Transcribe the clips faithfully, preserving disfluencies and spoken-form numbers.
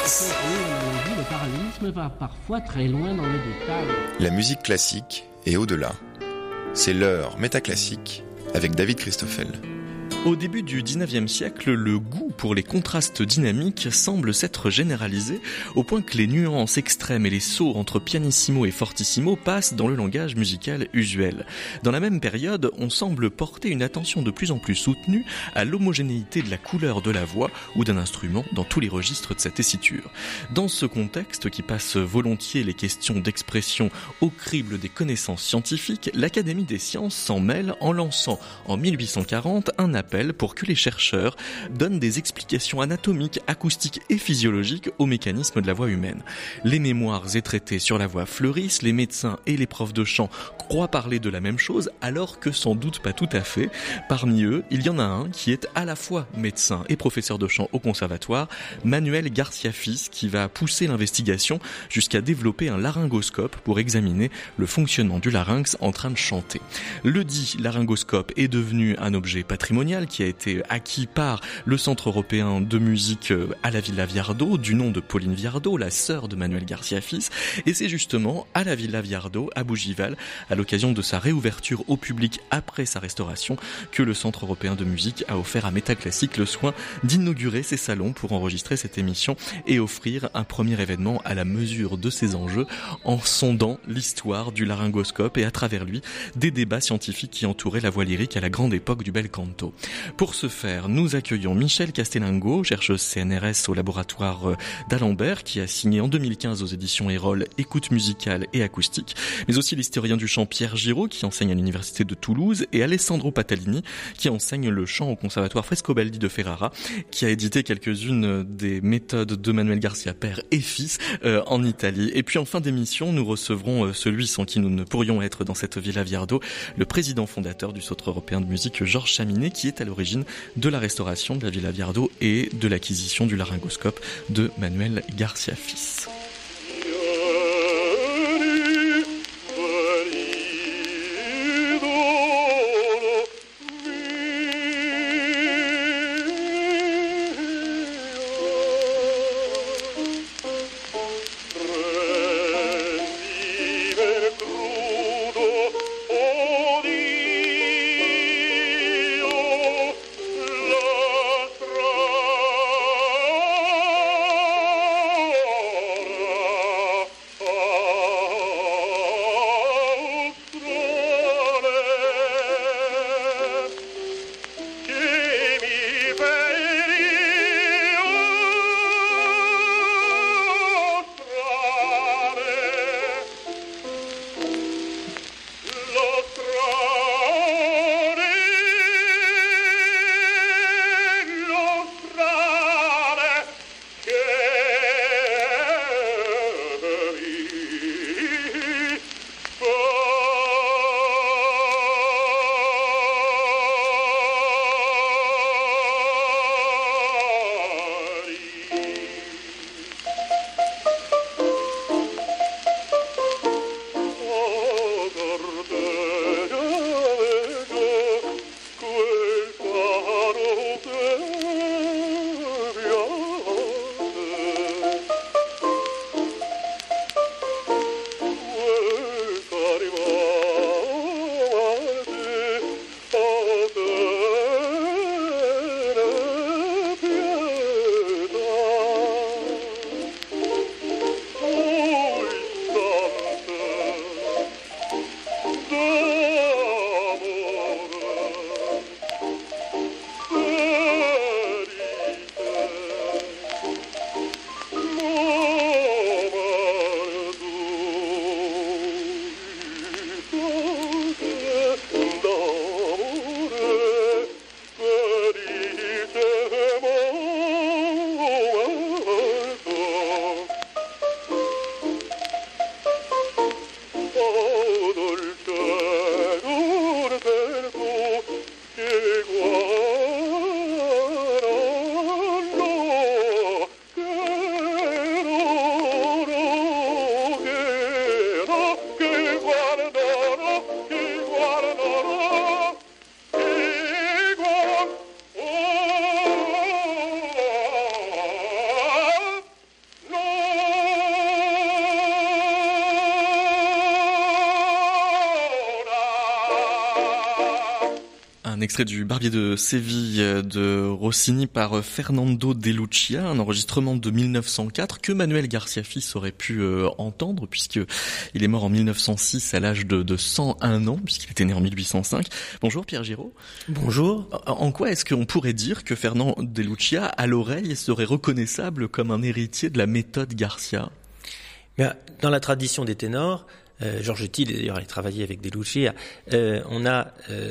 Jazz. Le parallélisme va parfois très loin dans les détails. La musique classique et au-delà. C'est l'heure métaclassique avec David Christoffel. Au début du dix-neuvième siècle, le goût pour les contrastes dynamiques semble s'être généralisé au point que les nuances extrêmes et les sauts entre pianissimo et fortissimo passent dans le langage musical usuel. Dans la même période, on semble porter une attention de plus en plus soutenue à l'homogénéité de la couleur de la voix ou d'un instrument dans tous les registres de sa tessiture. Dans ce contexte qui passe volontiers les questions d'expression au crible des connaissances scientifiques, l'Académie des sciences s'en mêle en lançant en mille huit cent quarante un appel pour que les chercheurs donnent des explications anatomiques, acoustiques et physiologiques aux mécanismes de la voix humaine. Les mémoires et traités sur la voix fleurissent, les médecins et les profs de chant croient parler de la même chose, alors que sans doute pas tout à fait. Parmi eux, il y en a un qui est à la fois médecin et professeur de chant au conservatoire, Manuel Garcia-Fils, qui va pousser l'investigation jusqu'à développer un laryngoscope pour examiner le fonctionnement du larynx en train de chanter. Le dit laryngoscope est devenu un objet patrimonial qui a été acquis par le Centre européen de musique à la Villa Viardot, du nom de Pauline Viardot, la sœur de Manuel Garcia-Fils, et c'est justement à la Villa Viardot, à Bougival, à l'occasion de sa réouverture au public après sa restauration, que le Centre européen de musique a offert à Métaclassique le soin d'inaugurer ses salons pour enregistrer cette émission et offrir un premier événement à la mesure de ses enjeux en sondant l'histoire du laryngoscope et à travers lui des débats scientifiques qui entouraient la voix lyrique à la grande époque du bel canto. Pour ce faire, nous accueillons Michèle Castellingo, chercheuse C N R S au laboratoire d'Alembert, qui a signé en deux mille quinze aux éditions Erol Écoute musicale et acoustique, mais aussi l'historien du chant Pierre Giraud, qui enseigne à l'université de Toulouse, et Alessandro Patalini, qui enseigne le chant au conservatoire Frescobaldi de Ferrara, qui a édité quelques-unes des méthodes de Manuel Garcia père et fils euh, en Italie. Et puis en fin d'émission, nous recevrons euh, celui sans qui nous ne pourrions être dans cette Villa Viardot, le président fondateur du Centre européen de musique, Georges Chaminet, qui est à l'origine de la restauration de la Villa Viardot et de l'acquisition du laryngoscope de Manuel Garcia-Fils. Oh extrait du Barbier de Séville de Rossini par Fernando de Lucia, un enregistrement de mille neuf cent quatre que Manuel Garcia Fils aurait pu euh, entendre puisque il est mort en mille neuf cent six à l'âge de, de cent un ans puisqu'il était né en mille huit cent cinq. Bonjour Pierre Giraud. Bonjour. En, en quoi est-ce qu'on pourrait dire que Fernando de Lucia, à l'oreille, serait reconnaissable comme un héritier de la méthode Garcia? Bien, dans la tradition des ténors, euh, Georges Thill d'ailleurs a travaillé avec De Lucia, euh, on a euh,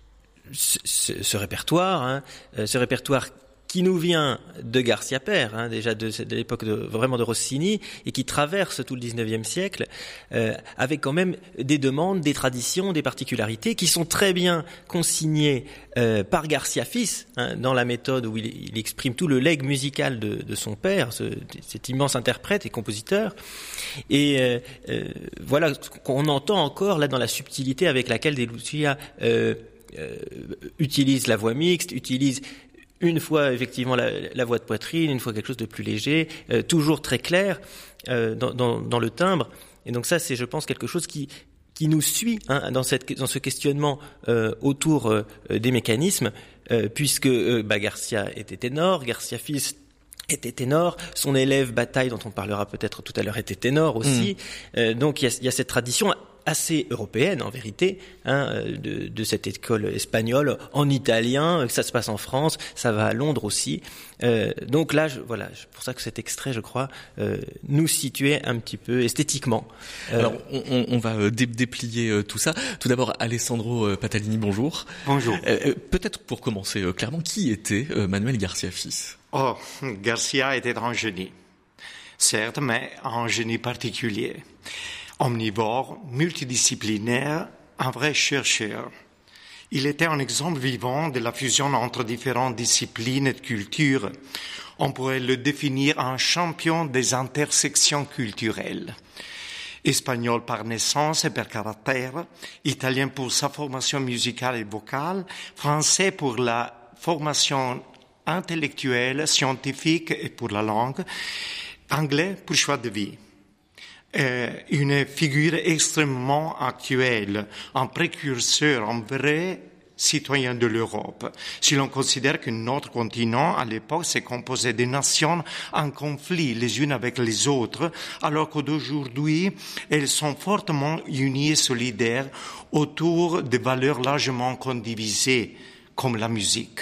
ce, ce, ce répertoire, hein, ce répertoire qui nous vient de Garcia Père, hein, déjà de, de l'époque de, vraiment de Rossini, et qui traverse tout le dix-neuvième siècle, euh, avec quand même des demandes, des traditions, des particularités qui sont très bien consignées euh, par Garcia Fils, hein, dans la méthode où il, il exprime tout le legs musical de, de son père, ce, cet immense interprète et compositeur. Et euh, euh, voilà qu'on entend encore là dans la subtilité avec laquelle De Lucia euh, euh, utilise la voix mixte, utilise une fois effectivement la, la voix de poitrine, une fois quelque chose de plus léger, euh, toujours très clair euh, dans, dans, dans le timbre. Et donc ça, c'est, je pense, quelque chose qui qui nous suit, hein, dans cette dans ce questionnement euh, autour euh, des mécanismes, euh, puisque euh, bah, Garcia était ténor, Garcia Fils était ténor, son élève Bataille, dont on parlera peut-être tout à l'heure, était ténor aussi. Mmh. Euh, donc il y a, il y a cette tradition assez européenne en vérité, hein, de, de cette école espagnole en italien, ça se passe en France, ça va à Londres aussi. Euh, donc là, je, voilà, c'est pour ça que cet extrait, je crois, euh, nous situait un petit peu esthétiquement. Euh, Alors, on, on va dé- déplier euh, tout ça. Tout d'abord, Alessandro Patalini, bonjour. Bonjour. Euh, peut-être pour commencer euh, clairement, qui était euh, Manuel Garcia Fils? Oh, Garcia était un génie, certes, mais un génie particulier. Omnivore, multidisciplinaire, un vrai chercheur. Il était un exemple vivant de la fusion entre différentes disciplines et cultures. On pourrait le définir un champion des intersections culturelles. Espagnol par naissance et par caractère, italien pour sa formation musicale et vocale, français pour la formation intellectuelle, scientifique et pour la langue, anglais pour choix de vie. Euh, une figure extrêmement actuelle, un précurseur, un vrai citoyen de l'Europe. Si l'on considère que notre continent, à l'époque, s'est composé de nations en conflit les unes avec les autres, alors qu'aujourd'hui, elles sont fortement unies et solidaires autour de valeurs largement condivisées, comme la musique.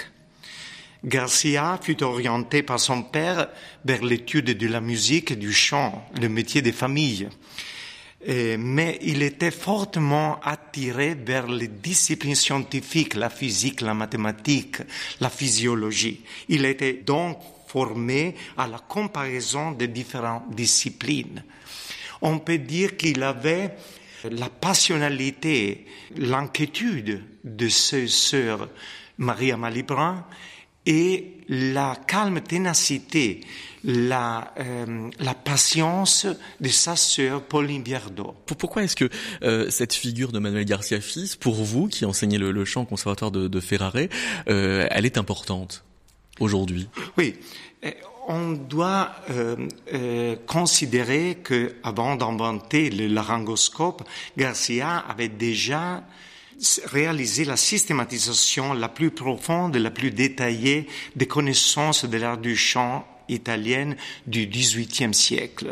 Garcia fut orienté par son père vers l'étude de la musique et du chant, le métier des familles. Et, mais il était fortement attiré vers les disciplines scientifiques, la physique, la mathématique, la physiologie. Il était donc formé à la comparaison des différentes disciplines. On peut dire qu'il avait la passionnalité, l'inquiétude de ses sœurs Maria Malibran, et la calme ténacité, la, euh, la patience de sa sœur Pauline Viardot. Pourquoi est-ce que euh, cette figure de Manuel Garcia Fils, pour vous, qui enseignez le, le chant au conservatoire de, de Ferrare, euh, elle est importante aujourd'hui? Oui, on doit euh, euh, considérer que, avant d'inventer le laryngoscope, Garcia avait déjà réaliser la systématisation la plus profonde et la plus détaillée des connaissances de l'art du chant italienne du dix-huitième siècle,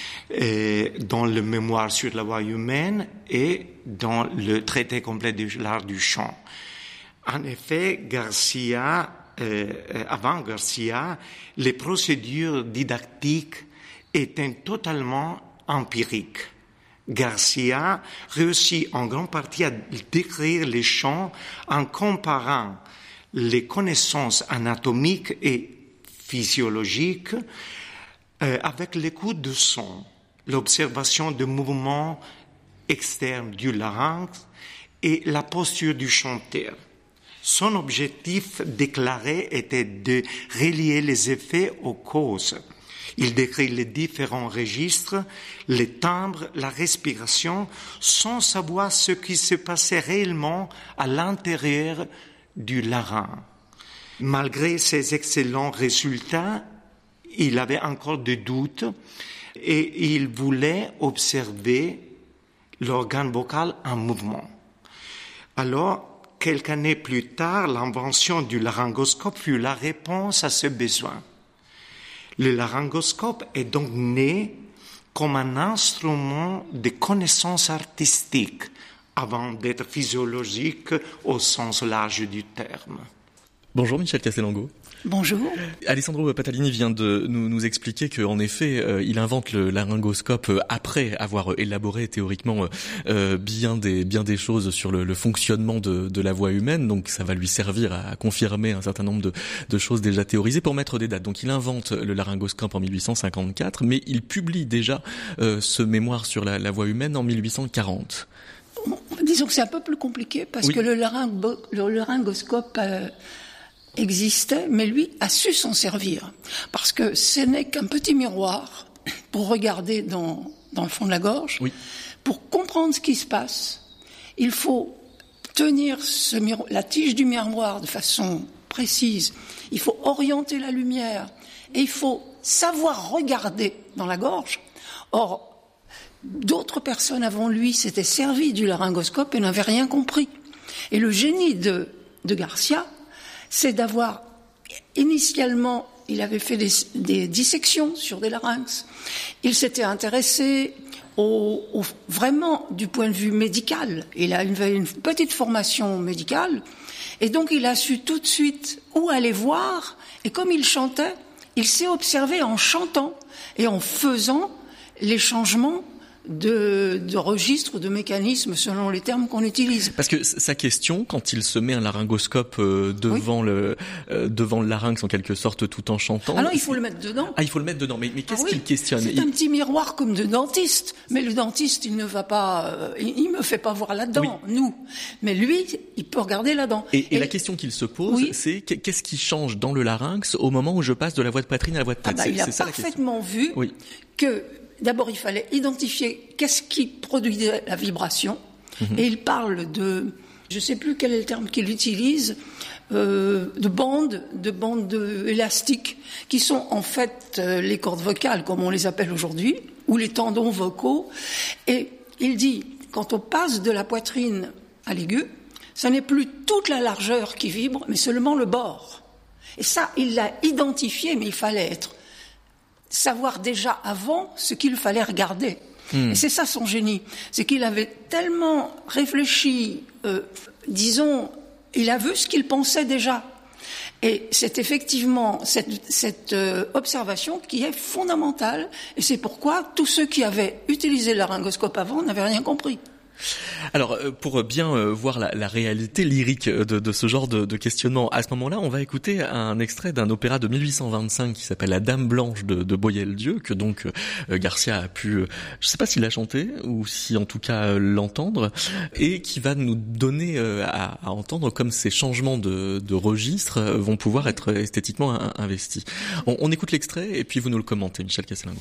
et dans le mémoire sur la voix humaine et dans le traité complet de l'art du chant. En effet, Garcia, euh, avant Garcia, les procédures didactiques étaient totalement empiriques. Garcia réussit en grande partie à décrire les chants en comparant les connaissances anatomiques et physiologiques euh, avec l'écoute du son, l'observation de mouvements externes du larynx et la posture du chanteur. Son objectif déclaré était de relier les effets aux causes. Il décrit les différents registres, les timbres, la respiration, sans savoir ce qui se passait réellement à l'intérieur du larynx. Malgré ces excellents résultats, il avait encore des doutes et il voulait observer l'organe vocal en mouvement. Alors, quelques années plus tard, l'invention du laryngoscope fut la réponse à ce besoin. Le laryngoscope est donc né comme un instrument de connaissance artistique avant d'être physiologique au sens large du terme. Bonjour Michel Castellango. Bonjour. Alessandro Patalini vient de nous, nous expliquer qu'en effet, euh, il invente le laryngoscope euh, après avoir élaboré théoriquement euh, bien des bien des choses sur le, le fonctionnement de, de la voix humaine. Donc ça va lui servir à, à confirmer un certain nombre de, de choses déjà théorisées pour mettre des dates. Donc il invente le laryngoscope en mille huit cent cinquante-quatre, mais il publie déjà euh, ce mémoire sur la, la voix humaine en mille huit cent quarante. Disons que c'est un peu plus compliqué parce oui. que le, laryngo, le laryngoscope euh, existait, mais lui a su s'en servir. Parce que ce n'est qu'un petit miroir pour regarder dans, dans le fond de la gorge. Oui. Pour comprendre ce qui se passe, il faut tenir ce miro- la tige du miroir de façon précise. Il faut orienter la lumière et il faut savoir regarder dans la gorge. Or, d'autres personnes avant lui s'étaient servies du laryngoscope et n'avaient rien compris. Et le génie de, de Garcia, c'est d'avoir, initialement, il avait fait des, des dissections sur des larynx. Il s'était intéressé au, au, vraiment du point de vue médical. Il a une, une petite formation médicale. Et donc, il a su tout de suite où aller voir. Et comme il chantait, il s'est observé en chantant et en faisant les changements de, de registre, de mécanisme, selon les termes qu'on utilise. Parce que sa question, quand il se met un laryngoscope euh, devant oui. le euh, devant le larynx en quelque sorte, tout en chantant. Ah non, il faut le mettre dedans. Ah, il faut le mettre dedans. Mais, mais qu'est-ce ah oui. qu'il questionne? C'est il... un petit miroir comme de dentiste. Mais le dentiste, il ne va pas, euh, il, il me fait pas voir là-dedans, oui. nous. Mais lui, il peut regarder là-dedans. Et, et, et la question qu'il se pose, oui. c'est qu'est-ce qui change dans le larynx au moment où je passe de la voix de poitrine à la voix de tête? Ah bah, c'est, il a c'est ça parfaitement la question. vu oui. que d'abord, il fallait identifier qu'est-ce qui produisait la vibration. Mmh. Et il parle de, je ne sais plus quel est le terme qu'il utilise, euh, de bandes, de bandes de élastiques, qui sont en fait euh, les cordes vocales, comme on les appelle aujourd'hui, ou les tendons vocaux. Et il dit, quand on passe de la poitrine à l'aigu, ce n'est plus toute la largeur qui vibre, mais seulement le bord. Et ça, il l'a identifié, mais il fallait être savoir déjà avant ce qu'il fallait regarder. Mmh. Et c'est ça son génie. C'est qu'il avait tellement réfléchi, euh, disons, il a vu ce qu'il pensait déjà. Et c'est effectivement cette, cette euh, observation qui est fondamentale. Et c'est pourquoi tous ceux qui avaient utilisé le laryngoscope avant n'avaient rien compris. Alors, pour bien voir la, la réalité lyrique de, de ce genre de, de questionnement, à ce moment-là, on va écouter un extrait d'un opéra de mille huit cent vingt-cinq qui s'appelle La Dame Blanche de, de Boieldieu, que donc euh, Garcia a pu, euh, je sais pas s'il l'a chanté ou si en tout cas euh, l'entendre, et qui va nous donner euh, à, à entendre comme ces changements de, de registre vont pouvoir être esthétiquement un, investis. On, on écoute l'extrait et puis vous nous le commentez, Michel Castellango.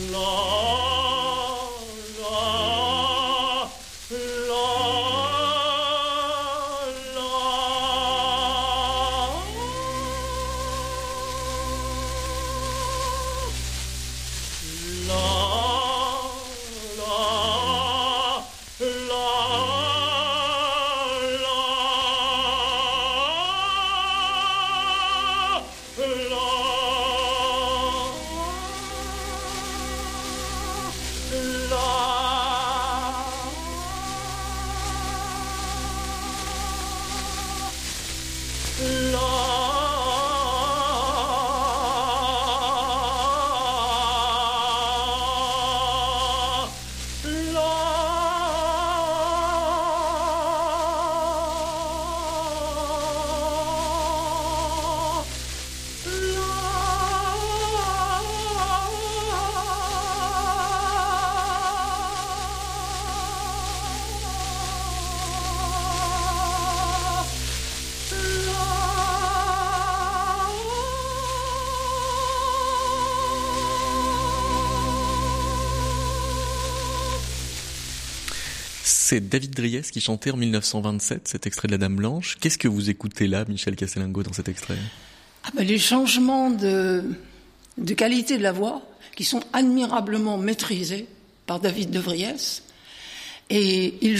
C'est David Dries qui chantait en mille neuf cent vingt-sept cet extrait de La Dame Blanche. Qu'est-ce que vous écoutez là, Michel Castellango, dans cet extrait? Ah ben, les changements de, de qualité de la voix qui sont admirablement maîtrisés par David de Vries. Et il joue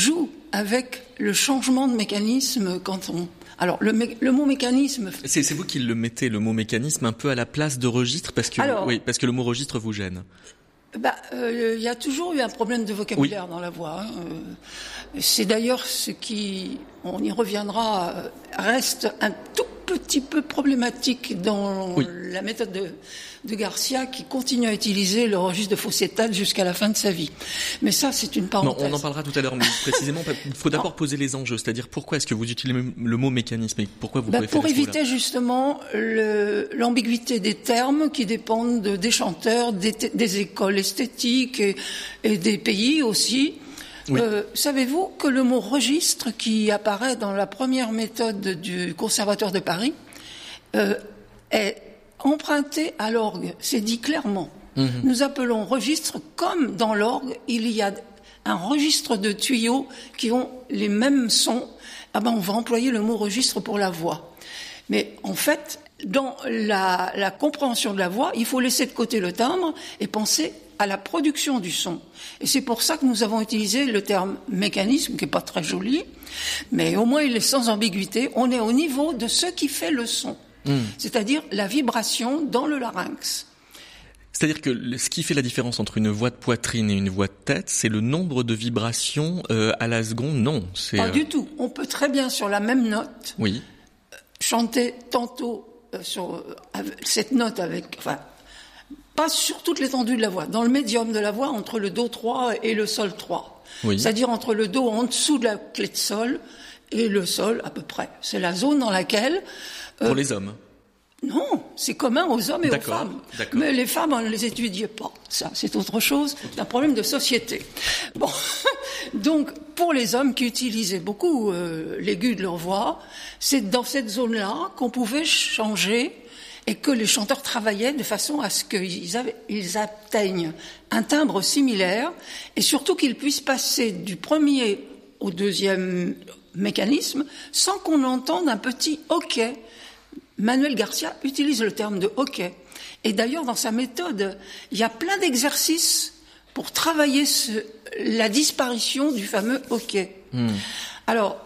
avec le changement de mécanisme quand on... Alors, le, mé... le mot mécanisme... C'est, c'est vous qui le mettez, le mot mécanisme, un peu à la place de registre, parce que, Alors, oui, parce que le mot registre vous gêne. Bah, euh, y a toujours eu un problème de vocabulaire oui. dans la voix. Hein. Euh, c'est d'ailleurs ce qui, on y reviendra, euh, reste un tout petit peu problématique dans oui. la méthode de, de Garcia, qui continue à utiliser le registre de Faucettal jusqu'à la fin de sa vie. Mais ça, c'est une parenthèse. Non, on en parlera tout à l'heure, mais précisément, il faut d'abord poser les enjeux, c'est-à-dire pourquoi est-ce que vous utilisez le mot mécanisme et pourquoi vous bah, préférez Pour éviter justement le, l'ambiguïté des termes qui dépendent de, des chanteurs, des, des écoles esthétiques et, et des pays aussi. Oui. Euh, savez-vous que le mot registre qui apparaît dans la première méthode du Conservatoire de Paris euh, est emprunté à l'orgue? C'est dit clairement. Mmh. Nous appelons registre comme dans l'orgue, il y a un registre de tuyaux qui ont les mêmes sons. Ah ben, on va employer le mot registre pour la voix. Mais en fait, dans la, la compréhension de la voix, il faut laisser de côté le timbre et penser à la production du son. Et c'est pour ça que nous avons utilisé le terme mécanisme, qui est pas très joli, mais au moins il est sans ambiguïté. On est au niveau de ce qui fait le son, mmh. c'est-à-dire la vibration dans le larynx. C'est-à-dire que ce qui fait la différence entre une voix de poitrine et une voix de tête, c'est le nombre de vibrations euh, à la seconde. Non, c'est pas euh... du tout. On peut très bien sur la même note oui. chanter tantôt euh, sur euh, cette note avec, enfin, pas sur toute l'étendue de la voix, dans le médium de la voix, entre le do trois et le sol trois. Oui. C'est-à-dire entre le do en dessous de la clé de sol et le sol à peu près. C'est la zone dans laquelle... Euh, Pour les hommes? Non, c'est commun aux hommes et d'accord, aux femmes. D'accord. Mais les femmes, on ne les étudiait pas. Ça, c'est autre chose. C'est un problème de société. Bon, donc, pour les hommes qui utilisaient beaucoup euh, l'aigu de leur voix, c'est dans cette zone-là qu'on pouvait changer et que les chanteurs travaillaient de façon à ce qu'ils avaient, ils atteignent un timbre similaire et surtout qu'ils puissent passer du premier au deuxième mécanisme sans qu'on entende un petit hoquet. Manuel Garcia utilise le terme de hoquet. Et d'ailleurs, dans sa méthode, il y a plein d'exercices pour travailler ce, la disparition du fameux hoquet. Mmh. Alors,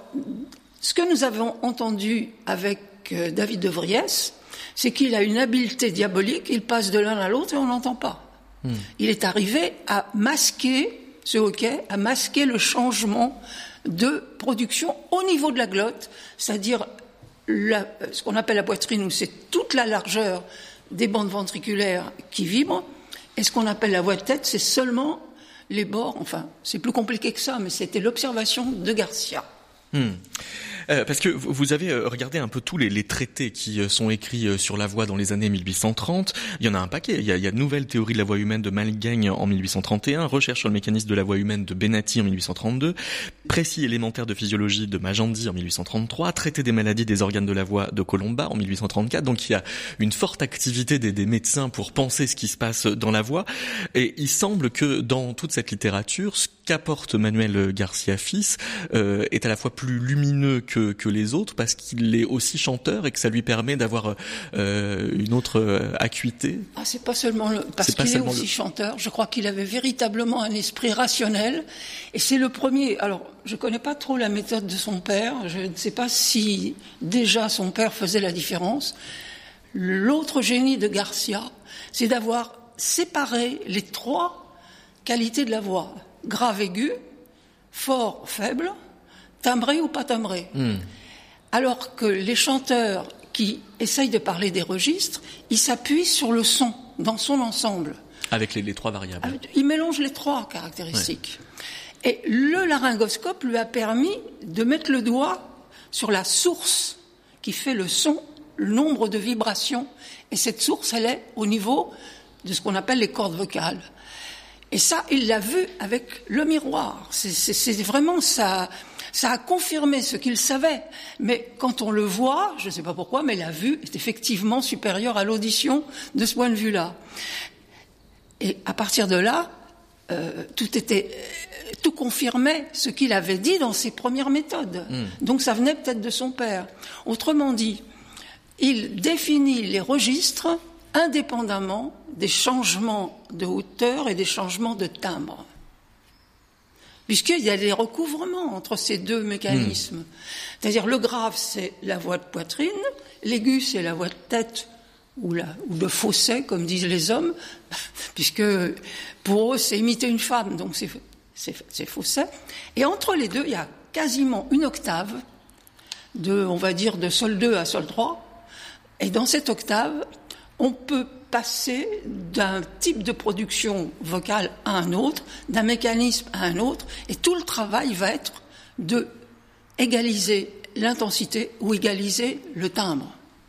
ce que nous avons entendu avec euh, David de Vries, c'est qu'il a une habileté diabolique, il passe de l'un à l'autre et on n'entend pas. Mmh. Il est arrivé à masquer ce hoquet, à masquer le changement de production au niveau de la glotte, c'est-à-dire la, ce qu'on appelle la poitrine, où c'est toute la largeur des bandes ventriculaires qui vibrent, et ce qu'on appelle la voix de tête, c'est seulement les bords, enfin, c'est plus compliqué que ça, mais c'était l'observation de Garcia. Mmh. Euh, parce que vous avez regardé un peu tous les, les traités qui sont écrits sur la voix dans les années mille huit cent trente. Il y en a un paquet. Il y a, il y a Nouvelle théorie de la voix humaine de Malgagne en mille huit cent trente et un, Recherche sur le mécanisme de la voix humaine de Benati en mille huit cent trente-deux, Précis élémentaire de physiologie de Majandi en mille huit cent trente-trois, Traité des maladies des organes de la voix de Colomba en mille huit cent trente-quatre. Donc il y a une forte activité des, des médecins pour penser ce qui se passe dans la voix. Et il semble que dans toute cette littérature, ce qu'apporte Manuel Garcia fils euh, est à la fois plus lumineux que, que les autres, parce qu'il est aussi chanteur et que ça lui permet d'avoir euh, une autre euh, acuité. Ah, c'est pas seulement le, parce c'est qu'il est aussi le... chanteur. Je crois qu'il avait véritablement un esprit rationnel. Et c'est le premier. Alors, je connais pas trop la méthode de son père. Je ne sais pas si déjà son père faisait la différence. L'autre génie de Garcia, c'est d'avoir séparé les trois qualités de la voix. Grave aigu, fort faible, timbré ou pas timbré. Mm. Alors que les chanteurs qui essayent de parler des registres, ils s'appuient sur le son, dans son ensemble. Avec les, les trois variables. Ils mélangent les trois caractéristiques. Ouais. Et le laryngoscope lui a permis de mettre le doigt sur la source qui fait le son, le nombre de vibrations. Et cette source, elle est au niveau de ce qu'on appelle les cordes vocales. Et ça, il l'a vu avec le miroir. C'est, c'est, c'est vraiment ça, ça a confirmé ce qu'il savait. Mais quand on le voit, je ne sais pas pourquoi, mais la vue est effectivement supérieure à l'audition de ce point de vue-là. Et à partir de là, euh, tout était, tout confirmait ce qu'il avait dit dans ses premières méthodes. Mmh. Donc ça venait peut-être de son père. Autrement dit, il définit les registres indépendamment des changements de hauteur et des changements de timbre. puisqu'il y a des recouvrements entre ces deux mécanismes. Mmh. C'est-à-dire le grave, c'est la voix de poitrine, l'aigu, c'est la voix de tête, ou, la, ou le fausset, comme disent les hommes, puisque pour eux, c'est imiter une femme, donc c'est, c'est, c'est fausset. Et entre les deux, il y a quasiment une octave, de, on va dire, de sol deux à sol trois. Et dans cette octave, on peut passer d'un type de production vocale à un autre, d'un mécanisme à un autre, et tout le travail va être de égaliser l'intensité ou égaliser le timbre.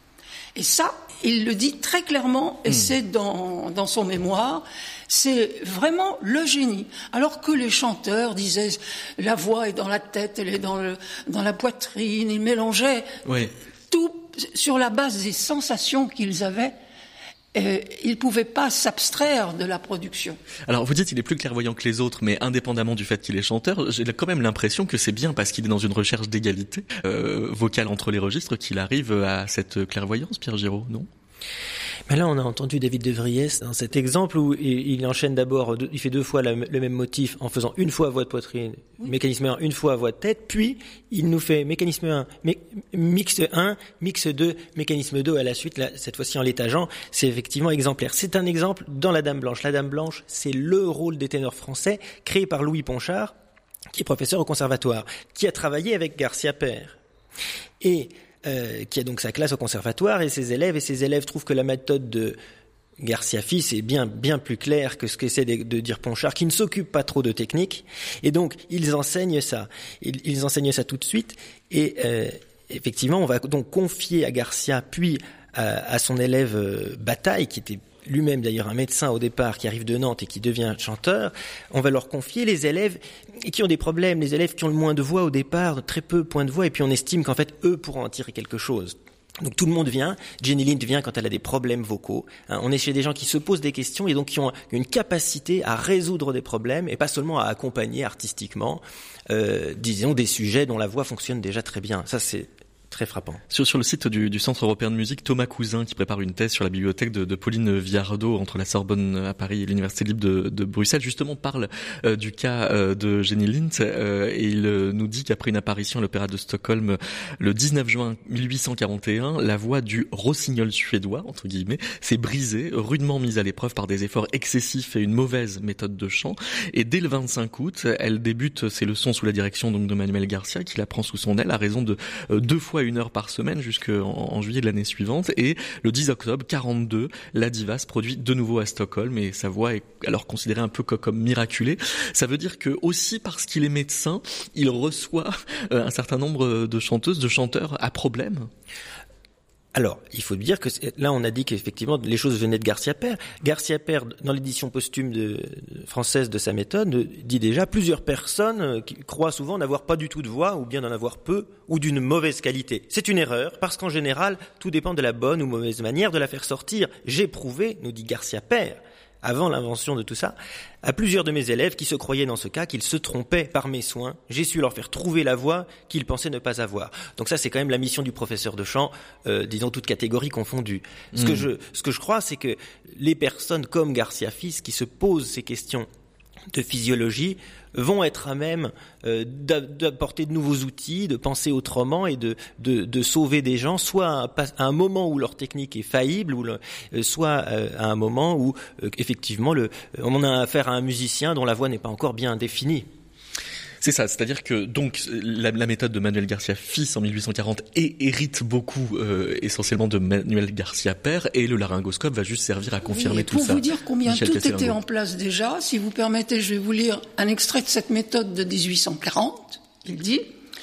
Et ça, il le dit très clairement, et mmh. c'est dans, dans son mémoire, c'est vraiment le génie. Alors que les chanteurs disaient la voix est dans la tête, elle est dans, le, dans la poitrine, ils mélangeaient oui. tout sur la base des sensations qu'ils avaient. Euh, il ne pouvait pas s'abstraire de la production. Alors vous dites qu'il est plus clairvoyant que les autres, mais indépendamment du fait qu'il est chanteur, j'ai quand même l'impression que c'est bien parce qu'il est dans une recherche d'égalité euh, vocale entre les registres qu'il arrive à cette clairvoyance, Pierre Giraud, non ? Mais là, on a entendu David de Vries dans cet exemple où il enchaîne d'abord, il fait deux fois le même motif en faisant une fois voix de poitrine, oui. mécanisme un, une fois voix de tête, puis il nous fait mécanisme un, mix un, mix deux, mécanisme deux à la suite, là, cette fois-ci en l'étageant, c'est effectivement exemplaire. C'est un exemple dans La Dame Blanche. La Dame Blanche, c'est le rôle des ténors français créé par Louis Ponchard, qui est professeur au conservatoire, qui a travaillé avec Garcia Père. Et Euh, qui a donc sa classe au conservatoire, et ses élèves, et ses élèves trouvent que la méthode de Garcia Fils est bien, bien plus claire que ce qu'essaie de, de dire Ponchard, qui ne s'occupe pas trop de technique, et donc ils enseignent ça. Ils, ils enseignent ça tout de suite, et euh, effectivement, on va donc confier à Garcia, puis à, à son élève euh, Bataille, qui était lui-même d'ailleurs un médecin au départ, qui arrive de Nantes et qui devient chanteur, on va leur confier les élèves qui ont des problèmes, les élèves qui ont le moins de voix au départ, très peu point de voix, et puis on estime qu'en fait, eux pourront en tirer quelque chose. Donc tout le monde vient, Jenny Lind vient quand elle a des problèmes vocaux, hein, on est chez des gens qui se posent des questions et donc qui ont une capacité à résoudre des problèmes et pas seulement à accompagner artistiquement, euh, disons, des sujets dont la voix fonctionne déjà très bien. Ça, c'est très frappant. Sur, sur le site du, du Centre européen de musique, Thomas Cousin, qui prépare une thèse sur la bibliothèque de, de Pauline Viardot entre la Sorbonne à Paris et l'Université libre de, de Bruxelles, justement parle euh, du cas euh, de Jenny Lind euh, et il euh, nous dit qu'après une apparition à l'Opéra de Stockholm le dix-neuf juin mille huit cent quarante et un, la voix du rossignol suédois, entre guillemets, s'est brisée, rudement mise à l'épreuve par des efforts excessifs et une mauvaise méthode de chant. Et dès le vingt-cinq août, elle débute ses leçons sous la direction donc de Manuel Garcia, qui la prend sous son aile à raison de euh, deux fois une heure par semaine jusqu'en en juillet de l'année suivante. Et le dix octobre quarante-deux, la diva se produit de nouveau à Stockholm et sa voix est alors considérée un peu comme, comme miraculée. Ça veut dire que aussi parce qu'il est médecin, il reçoit euh, un certain nombre de chanteuses, de chanteurs à problème. Alors, il faut dire que là, on a dit qu'effectivement, les choses venaient de Garcia Père. Garcia Père, dans l'édition posthume de, de, française de sa méthode, dit déjà plusieurs personnes qui croient souvent n'avoir pas du tout de voix, ou bien d'en avoir peu, ou d'une mauvaise qualité. C'est une erreur, parce qu'en général, tout dépend de la bonne ou mauvaise manière de la faire sortir. J'ai prouvé, nous dit Garcia Père, avant l'invention de tout ça, à plusieurs de mes élèves qui se croyaient dans ce cas qu'ils se trompaient par mes soins. J'ai su leur faire trouver la voix qu'ils pensaient ne pas avoir. Donc ça, c'est quand même la mission du professeur de chant, euh, disons toutes catégories confondues. Mmh. Ce que je, ce que je crois, c'est que les personnes comme Garcia Fils qui se posent ces questions de physiologie vont être à même euh, d'apporter de nouveaux outils, de penser autrement et de, de, de sauver des gens, soit à un, à un moment où leur technique est faillible, ou le, euh, soit euh, à un moment où euh, effectivement le, on a affaire à un musicien dont la voix n'est pas encore bien définie. C'est ça, c'est-à-dire que donc la, la méthode de Manuel Garcia Fils en mille huit cent quarante et hérite beaucoup euh, essentiellement de Manuel Garcia Père, et le laryngoscope va juste servir à confirmer oui, tout ça. Pour vous dire combien Michel tout Castelingos. était en place déjà, si vous permettez, je vais vous lire un extrait de cette méthode de dix-huit cent quarante. Il dit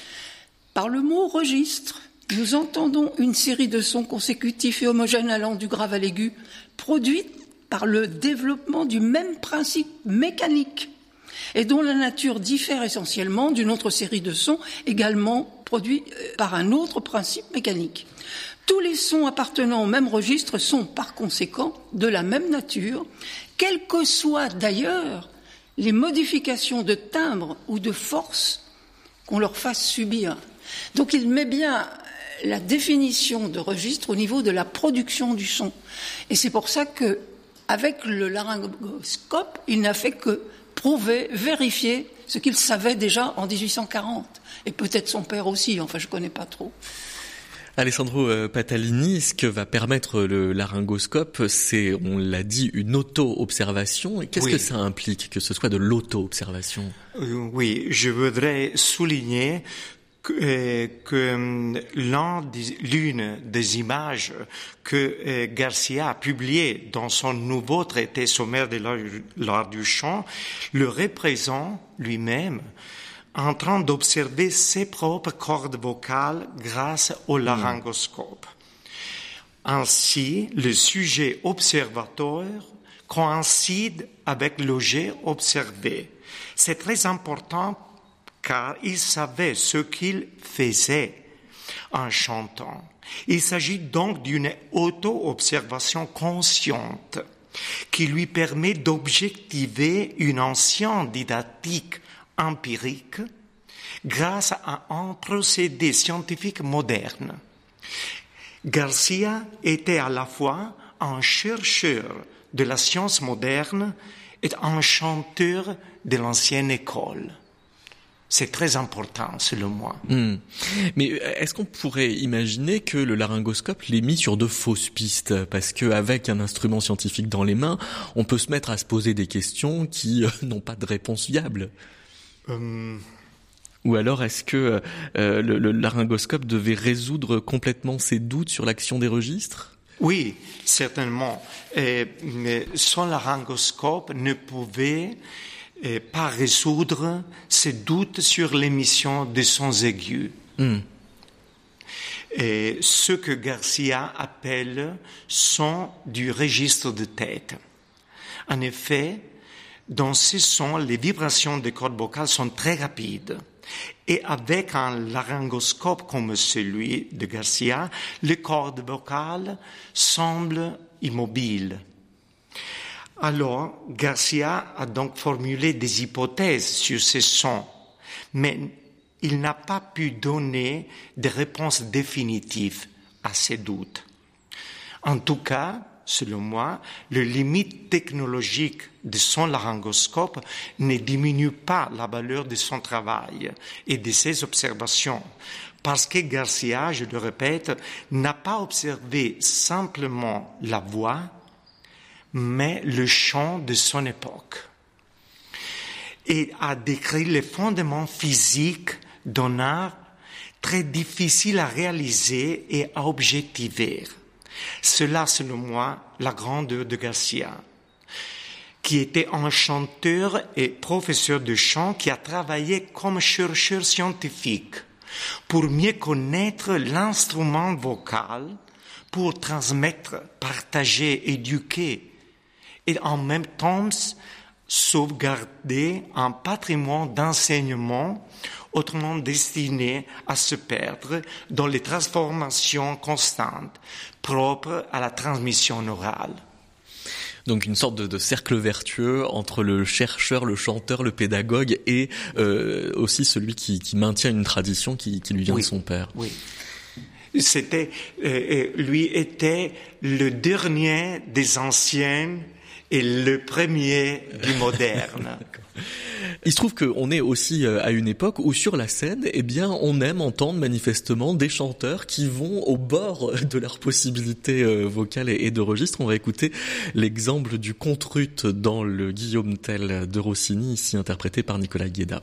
« Par le mot registre, nous entendons une série de sons consécutifs et homogènes allant du grave à l'aigu, produite par le développement du même principe mécanique et dont la nature diffère essentiellement d'une autre série de sons également produits par un autre principe mécanique. Tous les sons appartenant au même registre sont par conséquent de la même nature, quelles que soient d'ailleurs les modifications de timbre ou de force qu'on leur fasse subir. » Donc il met bien la définition de registre au niveau de la production du son. Et c'est pour ça que, avec le laryngoscope, il n'a fait que prouver, vérifier ce qu'il savait déjà en dix-huit cent quarante. Et peut-être son père aussi, enfin je ne connais pas trop. Alessandro Patalini, ce que va permettre le laryngoscope, c'est, on l'a dit, une auto-observation. Et qu'est-ce oui. que ça implique, que ce soit de l'auto-observation ? Oui, je voudrais souligner que, que l'un des, l'une des images que Garcia a publiées dans son nouveau traité sommaire de l'art du chant le représente lui-même en train d'observer ses propres cordes vocales grâce au laryngoscope. Ainsi, le sujet observateur coïncide avec l'objet observé. C'est très important car il savait ce qu'il faisait en chantant. Il s'agit donc d'une auto-observation consciente qui lui permet d'objectiver une ancienne didactique empirique grâce à un procédé scientifique moderne. Garcia était à la fois un chercheur de la science moderne et un chanteur de l'ancienne école. C'est très important, selon moi. Mmh. Mais est-ce qu'on pourrait imaginer que le laryngoscope l'ait mis sur de fausses pistes ? Parce qu'avec un instrument scientifique dans les mains, on peut se mettre à se poser des questions qui euh, n'ont pas de réponse viable. Euh... Ou alors est-ce que euh, le, le laryngoscope devait résoudre complètement ses doutes sur l'action des registres ? Oui, certainement. Et, mais son laryngoscope ne pouvait et pas résoudre ses doutes sur l'émission des sons aigus. Mm. Et ce que Garcia appelle son du registre de tête. En effet, dans ces sons, les vibrations des cordes vocales sont très rapides. Et avec un laryngoscope comme celui de Garcia, les cordes vocales semblent immobiles. Alors, Garcia a donc formulé des hypothèses sur ces sons, mais il n'a pas pu donner de réponses définitives à ces doutes. En tout cas, selon moi, les limites technologiques de son laryngoscope ne diminuent pas la valeur de son travail et de ses observations, parce que Garcia, je le répète, n'a pas observé simplement la voix, mais le chant de son époque, et a décrit les fondements physiques d'un art très difficile à réaliser et à objectiver. Cela, selon moi, la grandeur de Garcia, qui était un chanteur et professeur de chant qui a travaillé comme chercheur scientifique pour mieux connaître l'instrument vocal, pour transmettre, partager, éduquer, et en même temps sauvegarder un patrimoine d'enseignement autrement destiné à se perdre dans les transformations constantes propres à la transmission orale. Donc une sorte de, de cercle vertueux entre le chercheur, le chanteur, le pédagogue et euh, aussi celui qui, qui maintient une tradition qui, qui lui vient oui. de son père. Oui. C'était, euh, lui était le dernier des anciens et le premier du moderne. Il se trouve qu'on est aussi à une époque où sur la scène, eh bien, on aime entendre manifestement des chanteurs qui vont au bord de leurs possibilités vocales et de registre. On va écouter l'exemple du contrut dans le Guillaume Tell de Rossini, ici interprété par Nicolas Guéda.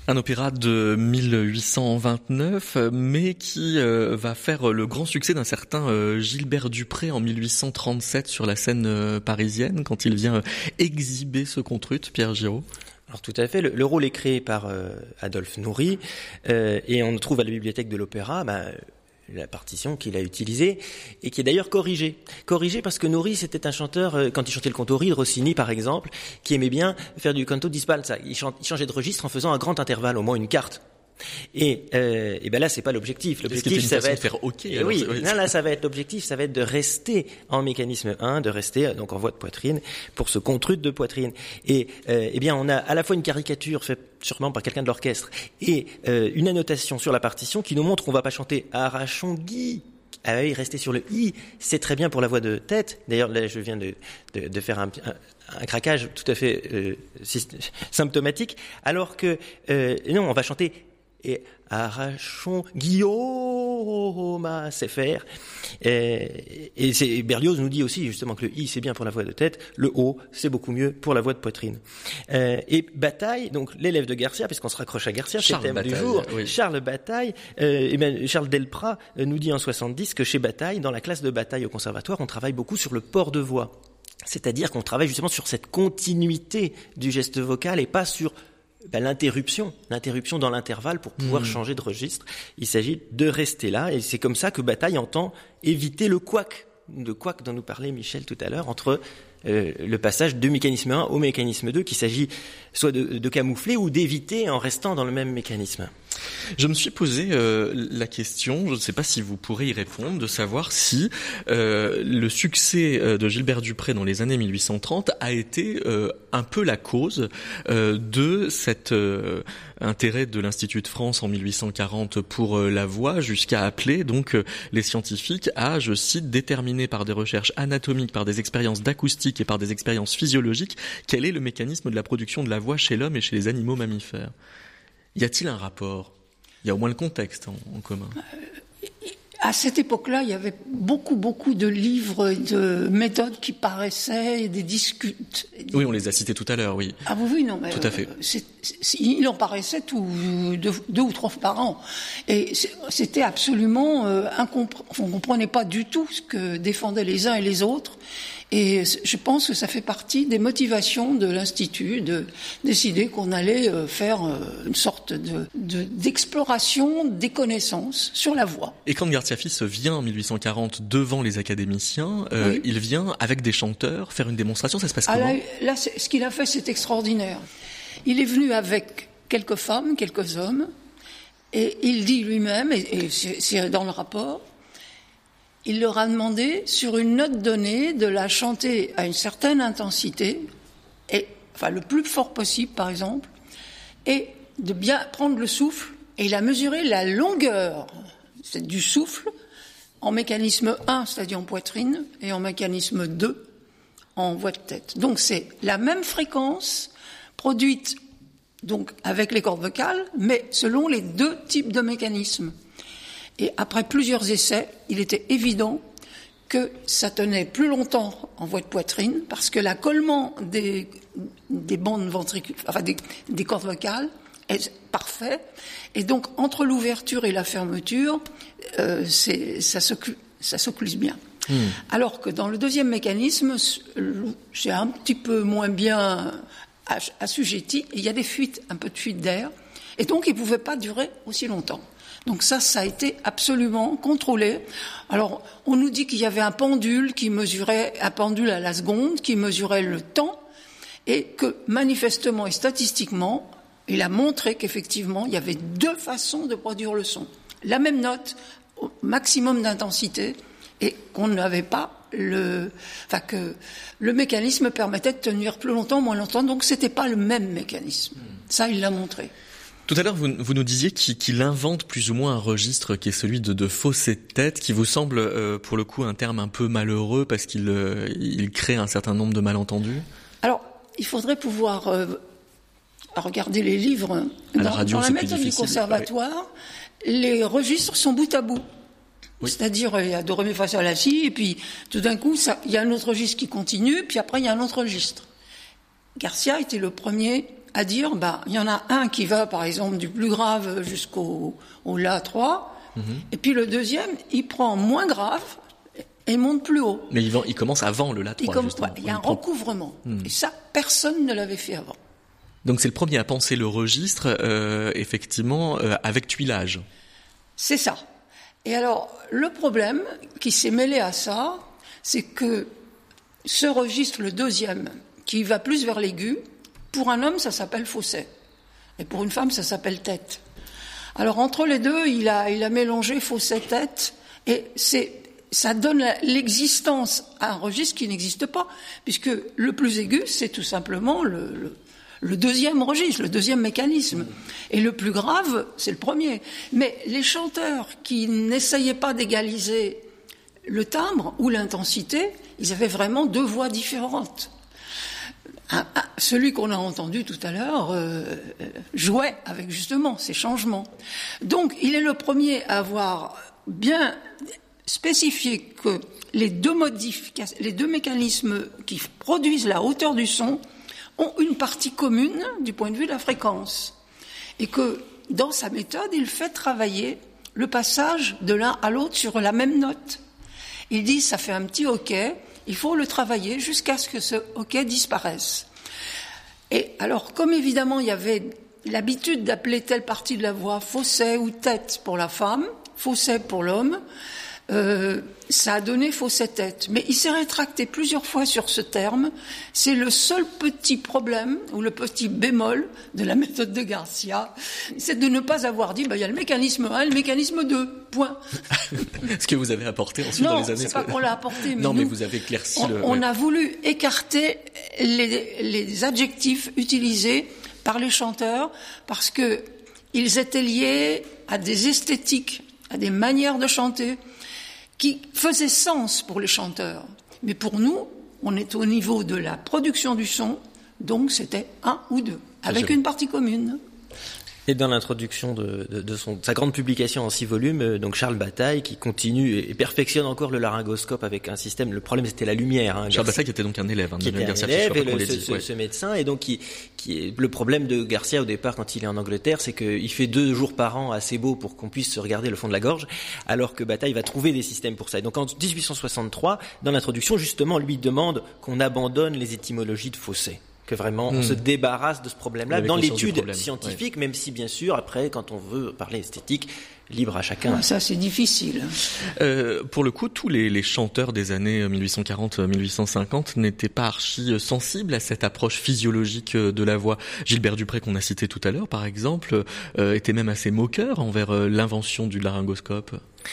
Un opéra de mille huit cent vingt-neuf, mais qui euh, va faire le grand succès d'un certain euh, Gilbert Dupré en mille huit cent trente-sept sur la scène euh, parisienne, quand il vient euh, exhiber ce contrut, Pierre Giraud. Alors tout à fait, le, le rôle est créé par euh, Adolphe Nourry, euh, et on trouve à la bibliothèque de l'Opéra bah, la partition qu'il a utilisée, et qui est d'ailleurs corrigée. Corrigée parce que Nourry, c'était un chanteur, euh, quand il chantait le cantori de Rossini par exemple, qui aimait bien faire du canto di spalza. Il, chante, il changeait de registre en faisant un grand intervalle, au moins une quarte. Et, euh, et ben là, c'est pas l'objectif. L'objectif, ça va être faire OK. Alors, oui, oui. Là, là, ça va être l'objectif, ça va être de rester en mécanisme un, de rester donc en voix de poitrine pour ce contrut de poitrine. Et euh, eh bien, on a à la fois une caricature faite sûrement par quelqu'un de l'orchestre et euh, une annotation sur la partition qui nous montre qu'on va pas chanter arrachons Guy. Ah oui, rester sur le i, c'est très bien pour la voix de tête. D'ailleurs, là, je viens de, de, de faire un, un, un craquage tout à fait euh, symptomatique, alors que euh, non, on va chanter et arrachons Guillaume à sait faire. Et, et c'est, Berlioz nous dit aussi justement que le i c'est bien pour la voix de tête, le o c'est beaucoup mieux pour la voix de poitrine. Euh, et Bataille, donc l'élève de Garcia, puisqu'on se raccroche à Garcia, c'est le thème Bataille, du jour. Oui. Charles Bataille, euh, et bien Charles Delprat euh, nous dit en soixante-dix que chez Bataille, dans la classe de Bataille au conservatoire, on travaille beaucoup sur le port de voix. C'est-à-dire qu'on travaille justement sur cette continuité du geste vocal et pas sur Ben, l'interruption, l'interruption dans l'intervalle pour pouvoir mmh. changer de registre. Il s'agit de rester là, et c'est comme ça que Bataille entend éviter le couac, le couac dont nous parlait Michel tout à l'heure, entre euh, le passage de mécanisme un au mécanisme deux, qu'il s'agit soit de, de camoufler ou d'éviter en restant dans le même mécanisme. Je me suis posé euh, la question, je ne sais pas si vous pourrez y répondre, de savoir si euh, le succès euh, de Gilbert Dupré dans les années mille huit cent trente a été euh, un peu la cause euh, de cet euh, intérêt de l'Institut de France en mille huit cent quarante pour euh, la voix, jusqu'à appeler donc euh, les scientifiques à, je cite, déterminer par des recherches anatomiques, par des expériences d'acoustique et par des expériences physiologiques, quel est le mécanisme de la production de la voix chez l'homme et chez les animaux mammifères. Y a-t-il un rapport ? Il y a au moins le contexte en, en commun. À cette époque-là, il y avait beaucoup, beaucoup de livres et de méthodes qui paraissaient, et des discutes. Des... Oui, on les a cités tout à l'heure, oui. Ah oui, non, mais tout à fait. Euh, c'est, c'est, il en paraissait tout, deux, deux ou trois fois par an, et c'était absolument euh, incompréhensible. On ne comprenait pas du tout ce que défendaient les uns et les autres. Et je pense que ça fait partie des motivations de l'Institut de décider qu'on allait faire une sorte de, de, d'exploration des connaissances sur la voix. Et quand Garcia-Fils vient en mille huit cent quarante devant les académiciens, euh, oui. il vient avec des chanteurs faire une démonstration, ça se passe comment ? Ah là, là c'est, ce qu'il a fait, c'est extraordinaire. Il est venu avec quelques femmes, quelques hommes, et il dit lui-même, et, et c'est, c'est dans le rapport, il leur a demandé, sur une note donnée, de la chanter à une certaine intensité, et, enfin le plus fort possible par exemple, et de bien prendre le souffle, et il a mesuré la longueur c'est du souffle en mécanisme un, c'est-à-dire en poitrine, et en mécanisme deux, en voix de tête. Donc c'est la même fréquence produite donc avec les cordes vocales, mais selon les deux types de mécanismes. Et après plusieurs essais, il était évident que ça tenait plus longtemps en voix de poitrine, parce que l'accollement des, des bandes ventriculaires, enfin des, des cordes vocales, est parfait. Et donc, entre l'ouverture et la fermeture, euh, c'est, ça, s'occu- ça s'occluse bien. Mmh. Alors que dans le deuxième mécanisme, j'ai un petit peu moins bien assujetti, il y a des fuites, un peu de fuite d'air, et donc il ne pouvait pas durer aussi longtemps. Donc ça, ça a été absolument contrôlé. Alors, on nous dit qu'il y avait un pendule qui mesurait, un pendule à la seconde, qui mesurait le temps, et que manifestement et statistiquement, il a montré qu'effectivement, il y avait deux façons de produire le son. La même note, au maximum d'intensité, et qu'on n'avait pas le, enfin que le mécanisme permettait de tenir plus longtemps, moins longtemps, donc c'était pas le même mécanisme. Ça, il l'a montré. Tout à l'heure, vous, vous nous disiez qu'il, qu'il invente plus ou moins un registre qui est celui de, de fausset de tête, qui vous semble, euh, pour le coup, un terme un peu malheureux parce qu'il euh, il crée un certain nombre de malentendus. Alors, il faudrait pouvoir euh, regarder les livres. À dans, la radio, dans la c'est méthode plus du conservatoire, oui. Les registres sont bout à bout. Oui. C'est-à-dire, il y a do, ré, mi, fa, sol, la, si, et puis tout d'un coup, ça, il y a un autre registre qui continue, puis après, il y a un autre registre. Garcia était le premier à dire, bah, il y en a un qui va, par exemple, du plus grave jusqu'au au La trois, mm-hmm. et puis le deuxième, il prend moins grave et monte plus haut. Mais il, va, il commence avant le La trois, il, com- justement. Ouais, il y a un prend... recouvrement. Mm. Et ça, personne ne l'avait fait avant. Donc c'est le premier à penser le registre, euh, effectivement, euh, avec tuilage. C'est ça. Et alors, le problème qui s'est mêlé à ça, c'est que ce registre, le deuxième, qui va plus vers l'aigu, pour un homme, ça s'appelle fausset. Et pour une femme, ça s'appelle tête. Alors, entre les deux, il a, il a mélangé fausset-tête, et c'est, ça donne la, l'existence à un registre qui n'existe pas, puisque le plus aigu, c'est tout simplement le, le Le deuxième registre, le deuxième mécanisme. Et le plus grave, c'est le premier. Mais les chanteurs qui n'essayaient pas d'égaliser le timbre ou l'intensité, ils avaient vraiment deux voix différentes. Un, un, celui qu'on a entendu tout à l'heure euh, jouait avec justement ces changements. Donc, il est le premier à avoir bien spécifié que les deux modifications, les deux mécanismes qui produisent la hauteur du son ont une partie commune du point de vue de la fréquence. Et que, dans sa méthode, il fait travailler le passage de l'un à l'autre sur la même note. Il dit, ça fait un petit hoquet, il faut le travailler jusqu'à ce que ce hoquet disparaisse. Et alors, comme évidemment, il y avait l'habitude d'appeler telle partie de la voix fausset ou tête pour la femme, fausset pour l'homme, Euh, ça a donné fausset-tête. Mais il s'est rétracté plusieurs fois sur ce terme. C'est le seul petit problème, ou le petit bémol de la méthode de Garcia, c'est de ne pas avoir dit, bah, il y a le mécanisme un et le mécanisme deux, point. Ce que vous avez apporté ensuite non, dans les années... Non, c'est pas qu'on l'a apporté, mais non, nous, mais vous avez éclairci on, le... On ouais. a voulu écarter les, les adjectifs utilisés par les chanteurs, parce que ils étaient liés à des esthétiques, à des manières de chanter, qui faisait sens pour les chanteurs. Mais pour nous, on est au niveau de la production du son, donc c'était un ou deux, avec une partie commune. Et dans l'introduction de, de, de, son, de sa grande publication en six volumes, donc Charles Bataille, qui continue et, et perfectionne encore le laryngoscope avec un système. Le problème, c'était la lumière. Hein, Charles Bataille, qui était donc un élève, hein, qui de était Garcia, un élève, et le, ce, dit, ce, ouais. ce médecin, et donc qui, qui est le problème de Garcia au départ quand il est en Angleterre, c'est qu'il fait deux jours par an assez beau pour qu'on puisse se regarder le fond de la gorge, alors que Bataille va trouver des systèmes pour ça. Et donc en dix-huit cent soixante-trois, dans l'introduction, justement, lui demande qu'on abandonne les étymologies de fausset. Que vraiment on mmh. se débarrasse de ce problème-là dans l'étude scientifique, ouais. Même si bien sûr après quand on veut parler esthétique, libre à chacun. Ah, ça c'est difficile. Euh, pour le coup, tous les, les chanteurs des années dix-huit cent quarante à dix-huit cent cinquante n'étaient pas archi sensibles à cette approche physiologique de la voix. Gilbert Dupré, qu'on a cité tout à l'heure, par exemple, euh, était même assez moqueur envers euh, l'invention du laryngoscope.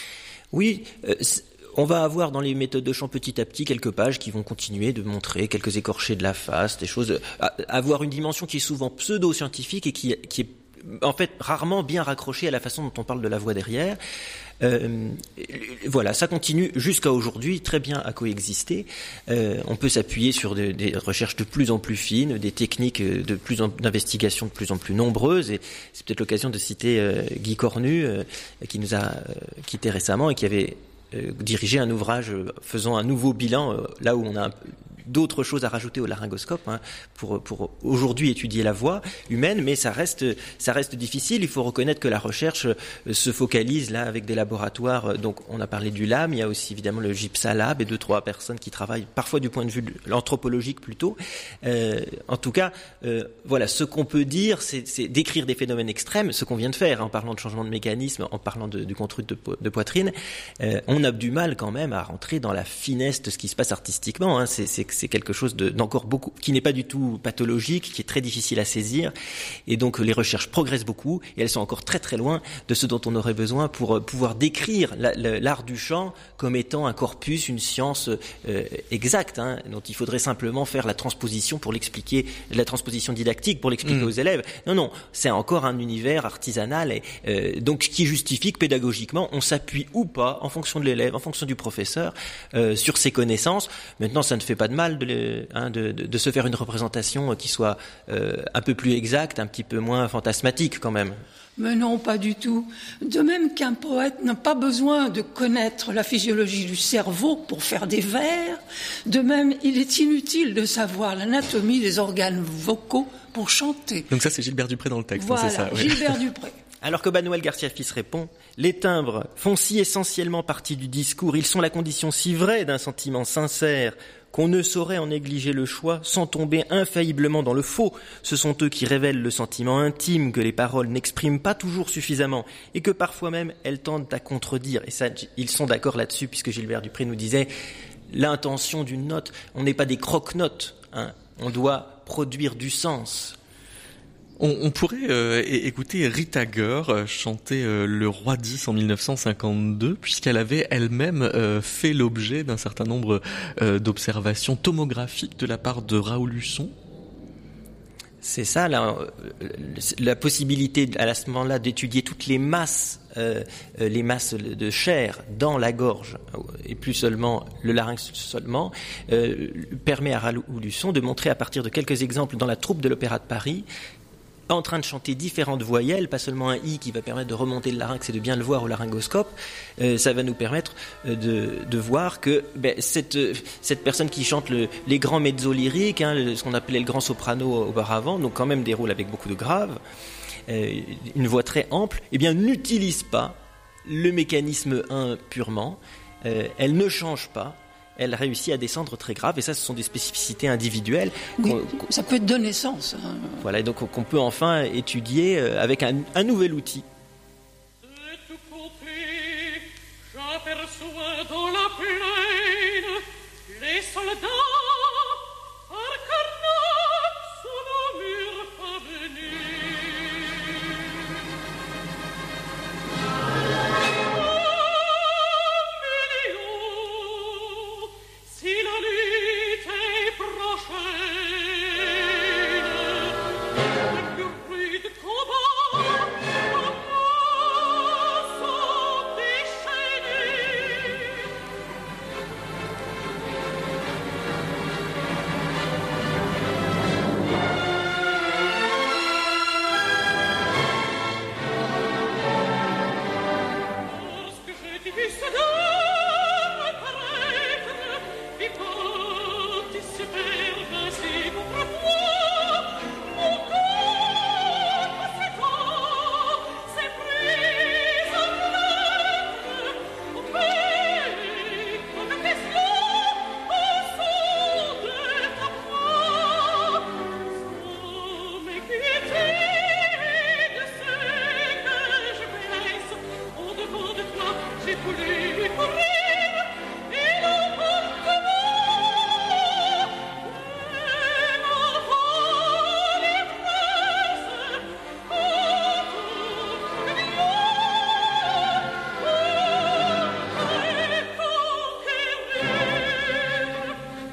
Oui. Euh, On va avoir dans les méthodes de chant petit à petit quelques pages qui vont continuer de montrer quelques écorchés de la face, des choses, avoir une dimension qui est souvent pseudo-scientifique et qui, qui est en fait rarement bien raccrochée à la façon dont on parle de la voix derrière. Euh, voilà, ça continue jusqu'à aujourd'hui très bien à coexister. Euh, on peut s'appuyer sur des, des recherches de plus en plus fines, des techniques de plus en, d'investigation de plus en plus nombreuses. Et c'est peut-être l'occasion de citer euh, Guy Cornu, euh, qui nous a euh, quittés récemment et qui avait Euh, diriger un ouvrage euh, faisant un nouveau bilan, euh, là où on a un, d'autres choses à rajouter au laryngoscope, hein, pour, pour aujourd'hui étudier la voix humaine, mais ça reste, ça reste difficile. Il faut reconnaître que la recherche euh, se focalise là avec des laboratoires. Euh, donc on a parlé du L A M, il y a aussi évidemment le GIPSA Lab et deux trois personnes qui travaillent parfois du point de vue de l'anthropologique plutôt. Euh, en tout cas, euh, voilà, ce qu'on peut dire, c'est, c'est décrire des phénomènes extrêmes, ce qu'on vient de faire hein, en parlant de changement de mécanisme, en parlant de, du contrôle de, de poitrine. Euh, on a du mal quand même à rentrer dans la finesse de ce qui se passe artistiquement. Hein. C'est, c'est, c'est quelque chose de, d'encore beaucoup, qui n'est pas du tout pathologique, qui est très difficile à saisir. Et donc les recherches progressent beaucoup et elles sont encore très très loin de ce dont on aurait besoin pour euh, pouvoir décrire la, la, l'art du chant comme étant un corpus, une science euh, exacte, hein, dont il faudrait simplement faire la transposition pour l'expliquer, la transposition didactique pour l'expliquer mmh. aux élèves. Non, non, c'est encore un univers artisanal et euh, donc qui justifie que pédagogiquement on s'appuie ou pas en fonction de l'élève, en fonction du professeur, euh, sur ses connaissances. Maintenant, ça ne fait pas de mal de, le, hein, de, de, de se faire une représentation qui soit euh, un peu plus exacte, un petit peu moins fantasmatique quand même. Mais non, pas du tout. De même qu'un poète n'a pas besoin de connaître la physiologie du cerveau pour faire des vers, de même, il est inutile de savoir l'anatomie des organes vocaux pour chanter. Donc ça, c'est Gilbert Dupré dans le texte, voilà, hein, c'est ça. Ouais. Gilbert Dupré. Alors que Manuel Garcia Fils répond, les timbres font si essentiellement partie du discours, ils sont la condition si vraie d'un sentiment sincère qu'on ne saurait en négliger le choix sans tomber infailliblement dans le faux. Ce sont eux qui révèlent le sentiment intime que les paroles n'expriment pas toujours suffisamment et que parfois même elles tentent à contredire. Et ça, ils sont d'accord là-dessus puisque Gilbert Dupré nous disait l'intention d'une note, on n'est pas des croque-notes, hein, on doit produire du sens. On, on pourrait euh, écouter Rita Gør euh, chanter euh, Le Roi dix en dix-neuf cent cinquante-deux, puisqu'elle avait elle-même euh, fait l'objet d'un certain nombre euh, d'observations tomographiques de la part de Raoul Husson. C'est ça, la, la possibilité à ce moment-là d'étudier toutes les masses, euh, les masses de chair dans la gorge, et plus seulement le larynx seulement, euh, permet à Raoul Husson de montrer à partir de quelques exemples dans la troupe de l'Opéra de Paris, en train de chanter différentes voyelles, pas seulement un i qui va permettre de remonter le larynx et de bien le voir au laryngoscope, euh, ça va nous permettre de, de voir que ben, cette, cette personne qui chante le, les grands mezzos lyriques, hein, le, ce qu'on appelait le grand soprano auparavant, donc quand même des rôles avec beaucoup de graves, euh, une voix très ample, eh bien n'utilise pas le mécanisme un purement, euh, elle ne change pas, elle réussit à descendre très grave, et ça, ce sont des spécificités individuelles. Oui, ça peut être de naissance. Hein. Voilà, et donc qu'on peut enfin étudier avec un, un nouvel outil. De tout côté, j'aperçois dans la plaine les soldats par Carnac sous nos murs parvenus. Si la lutte est prochaine, le plus rude combat sont déchaînés. Lorsque j'ai vu ce dame apparaître, et quand il se perd ainsi contre toi, mon corps s'étend, s'est pris en lettres, au pays, comme question, au son de ta voix, sans m'inquiéter de ce que je blesse, au devant de toi, j'ai voulu courir, et l'emportement et m'envole l'ivresse autour de moi pour me conquérir.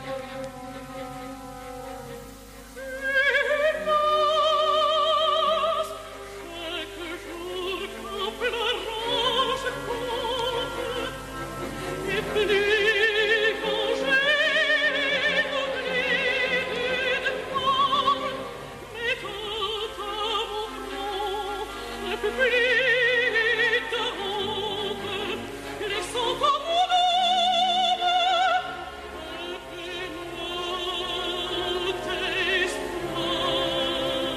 Hélas, chaque jour qu'en pleurant je compte, et plus quand j'ai oublié de prendre, mettant à mon front un peu plus de honte, laissant à mon âme un pénal espoir.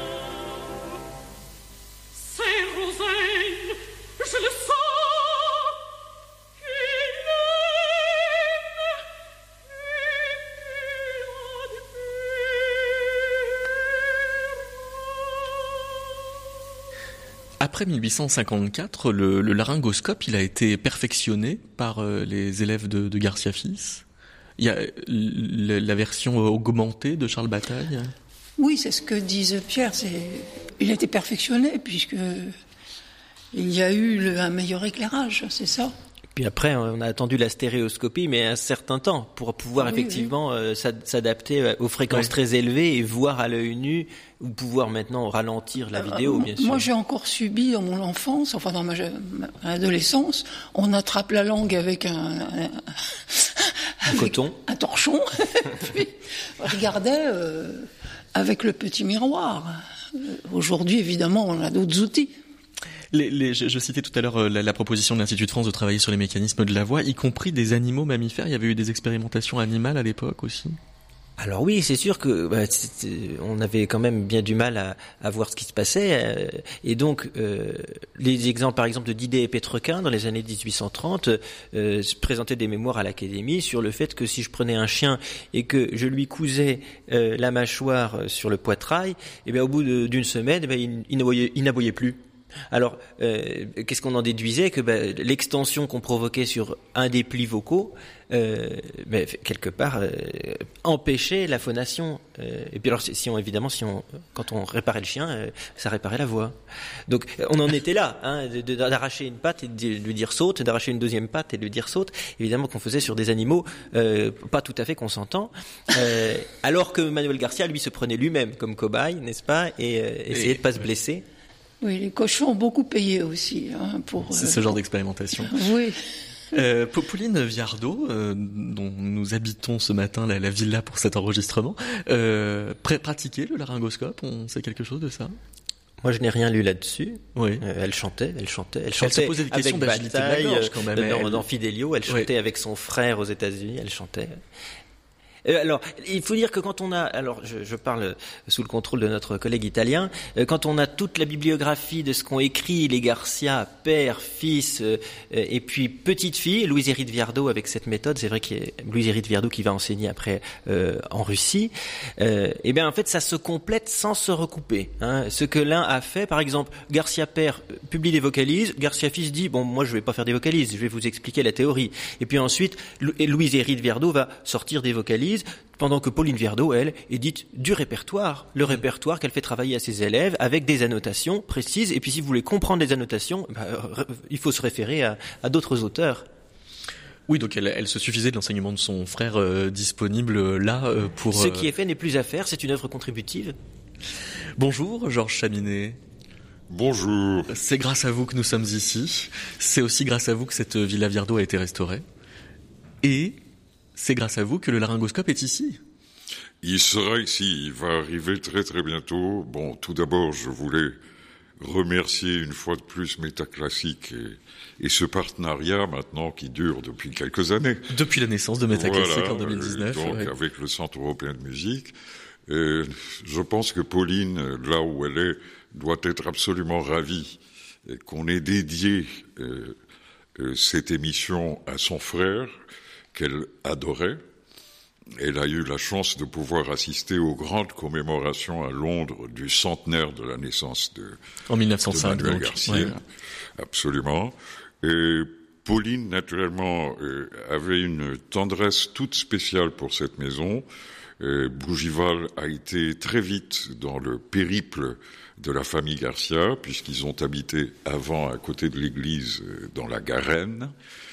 C'est Rosaine, je le sens, qu'il aime et Après mille huit cent cinquante-quatre, le, le laryngoscope, il a été perfectionné par euh, les élèves de, de Garcia Fils. Il y a la, la version augmentée de Charles Bataille. Oui, c'est ce que disent Pierre. C'est... Il a été perfectionné puisque il y a eu le, un meilleur éclairage, c'est ça. Puis après, on a attendu la stéréoscopie, mais un certain temps, pour pouvoir oui, effectivement oui. Euh, s'adapter aux fréquences ouais. très élevées et voir à l'œil nu, ou pouvoir maintenant ralentir la vidéo, euh, bien sûr. Moi, j'ai encore subi dans mon enfance, enfin dans ma, ma adolescence, on attrape la langue avec un, un Un coton. Un torchon. Puis, regardait euh, avec le petit miroir. Euh, aujourd'hui, évidemment, on a d'autres outils. Les, les, je, je citais tout à l'heure euh, la, la proposition de l'Institut de France de travailler sur les mécanismes de la voix, y compris des animaux mammifères. Il y avait eu des expérimentations animales à l'époque aussi. Alors oui, c'est sûr que bah, on avait quand même bien du mal à, à voir ce qui se passait. Euh, et donc, euh, les exemples, par exemple, de Didet et Pétrequin, dans les années dix-huit cent trente, euh, présentaient des mémoires à l'Académie sur le fait que si je prenais un chien et que je lui cousais euh, la mâchoire sur le poitrail, et bien au bout de, d'une semaine, eh bien, il, il n'aboyait, il n'aboyait plus. Alors, euh, qu'est-ce qu'on en déduisait? Que ben, l'extension qu'on provoquait sur un des plis vocaux, euh, ben, quelque part, euh, empêchait la phonation. Euh, et puis alors, si on évidemment, si on, quand on réparait le chien, euh, ça réparait la voix. Donc, on en était là, hein, de, de, d'arracher une patte et de lui dire saute, d'arracher une deuxième patte et de lui dire saute. Évidemment qu'on faisait sur des animaux euh, pas tout à fait consentants. Euh, alors que Manuel Garcia, lui, se prenait lui-même comme cobaye, n'est-ce pas, et euh, essayait de pas se blesser. Oui, les cochons ont beaucoup payé aussi. Hein, pour, C'est euh, ce genre d'expérimentation. Oui. Euh, Pauline Viardot, euh, dont nous habitons ce matin la, la villa pour cet enregistrement, euh, pr- pratiquer le laryngoscope, on sait quelque chose de ça? Moi, je n'ai rien lu là-dessus. Oui. Euh, elle chantait, elle chantait, elle Elle chantait se posait des questions avec d'agilité de la Bataille, gorge, quand même. Dans, Elle- dans Fidelio, elle chantait Oui. avec son frère aux États-Unis, elle chantait. Euh, alors, il faut dire que quand on a, alors je, je parle sous le contrôle de notre collègue italien, euh, quand on a toute la bibliographie de ce qu'ont écrit les Garcia, père, fils, euh, et puis petite fille, Louise Hérite Viardot avec cette méthode, c'est vrai qu'il y a Louise Hérite Viardot qui va enseigner après euh, en Russie, euh, et bien en fait ça se complète sans se recouper. Hein. Ce que l'un a fait, par exemple, Garcia père publie des vocalises, Garcia fils dit bon moi je vais pas faire des vocalises, je vais vous expliquer la théorie, et puis ensuite Lou- Louise Hérite Viardot va sortir des vocalises, pendant que Pauline Viardot, elle, édite du répertoire, le répertoire qu'elle fait travailler à ses élèves avec des annotations précises. Et puis si vous voulez comprendre les annotations, bah, euh, il faut se référer à, à d'autres auteurs. Oui, donc elle, elle se suffisait de l'enseignement de son frère euh, disponible euh, là euh, pour... Ce euh, qui est fait n'est plus à faire, c'est une œuvre contributive. Bonjour, Georges Chaminet. Bonjour. C'est grâce à vous que nous sommes ici. C'est aussi grâce à vous que cette Villa Viardot a été restaurée. Et c'est grâce à vous que le laryngoscope est ici. Il sera ici, il va arriver très très bientôt. Bon, tout d'abord, je voulais remercier une fois de plus Métaclassique et, et ce partenariat maintenant qui dure depuis quelques années. Depuis la naissance de Métaclassique Voilà, en deux mille dix-neuf. euh, donc ouais. avec le Centre européen de musique. Euh, je pense que Pauline, là où elle est, doit être absolument ravie et qu'on ait dédié euh, euh, cette émission à son frère, qu'elle adorait. Elle a eu la chance de pouvoir assister aux grandes commémorations à Londres du centenaire de la naissance de, En mille neuf cent cinq, de Manuel donc. Garcia. Ouais. Absolument. Et Pauline, naturellement, euh, avait une tendresse toute spéciale pour cette maison. Euh, Bougival a été très vite dans le périple de la famille Garcia, puisqu'ils ont habité avant à côté de l'église euh, dans la Garenne.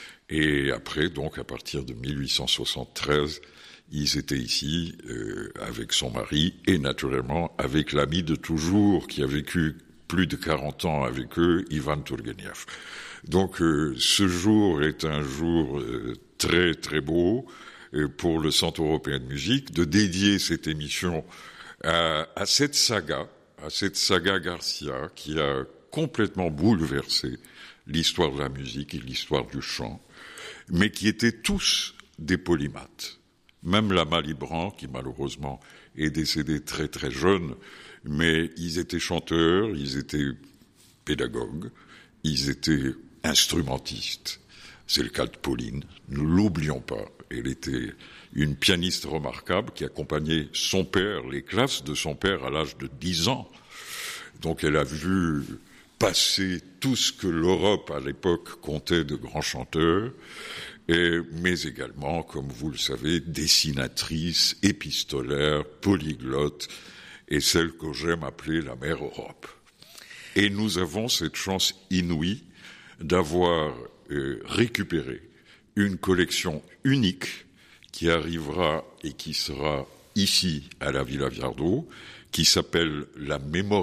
Et après, donc, à partir de mille huit cent soixante-treize, ils étaient ici euh, avec son mari et naturellement avec l'ami de toujours qui a vécu plus de quarante ans avec eux, Ivan Turgenev. Donc, euh, ce jour est un jour euh, très très beau euh, pour le Centre européen de musique de dédier cette émission à, à cette saga, à cette saga Garcia qui a complètement bouleversé l'histoire de la musique et l'histoire du chant, mais qui étaient tous des polymathes. Même Lama Libran, qui malheureusement est décédé très très jeune, mais ils étaient chanteurs, ils étaient pédagogues, ils étaient instrumentistes. C'est le cas de Pauline, ne l'oublions pas. Elle était une pianiste remarquable qui accompagnait son père, les classes de son père à l'âge de dix ans. Donc elle a vu passer tout ce que l'Europe à l'époque comptait de grands chanteurs, et, mais également, comme vous le savez, dessinatrice, épistolaire, polyglotte, et celle que j'aime appeler la mère Europe. Et nous avons cette chance inouïe d'avoir euh, récupéré une collection unique qui arrivera et qui sera ici à la Villa Viardot, qui s'appelle la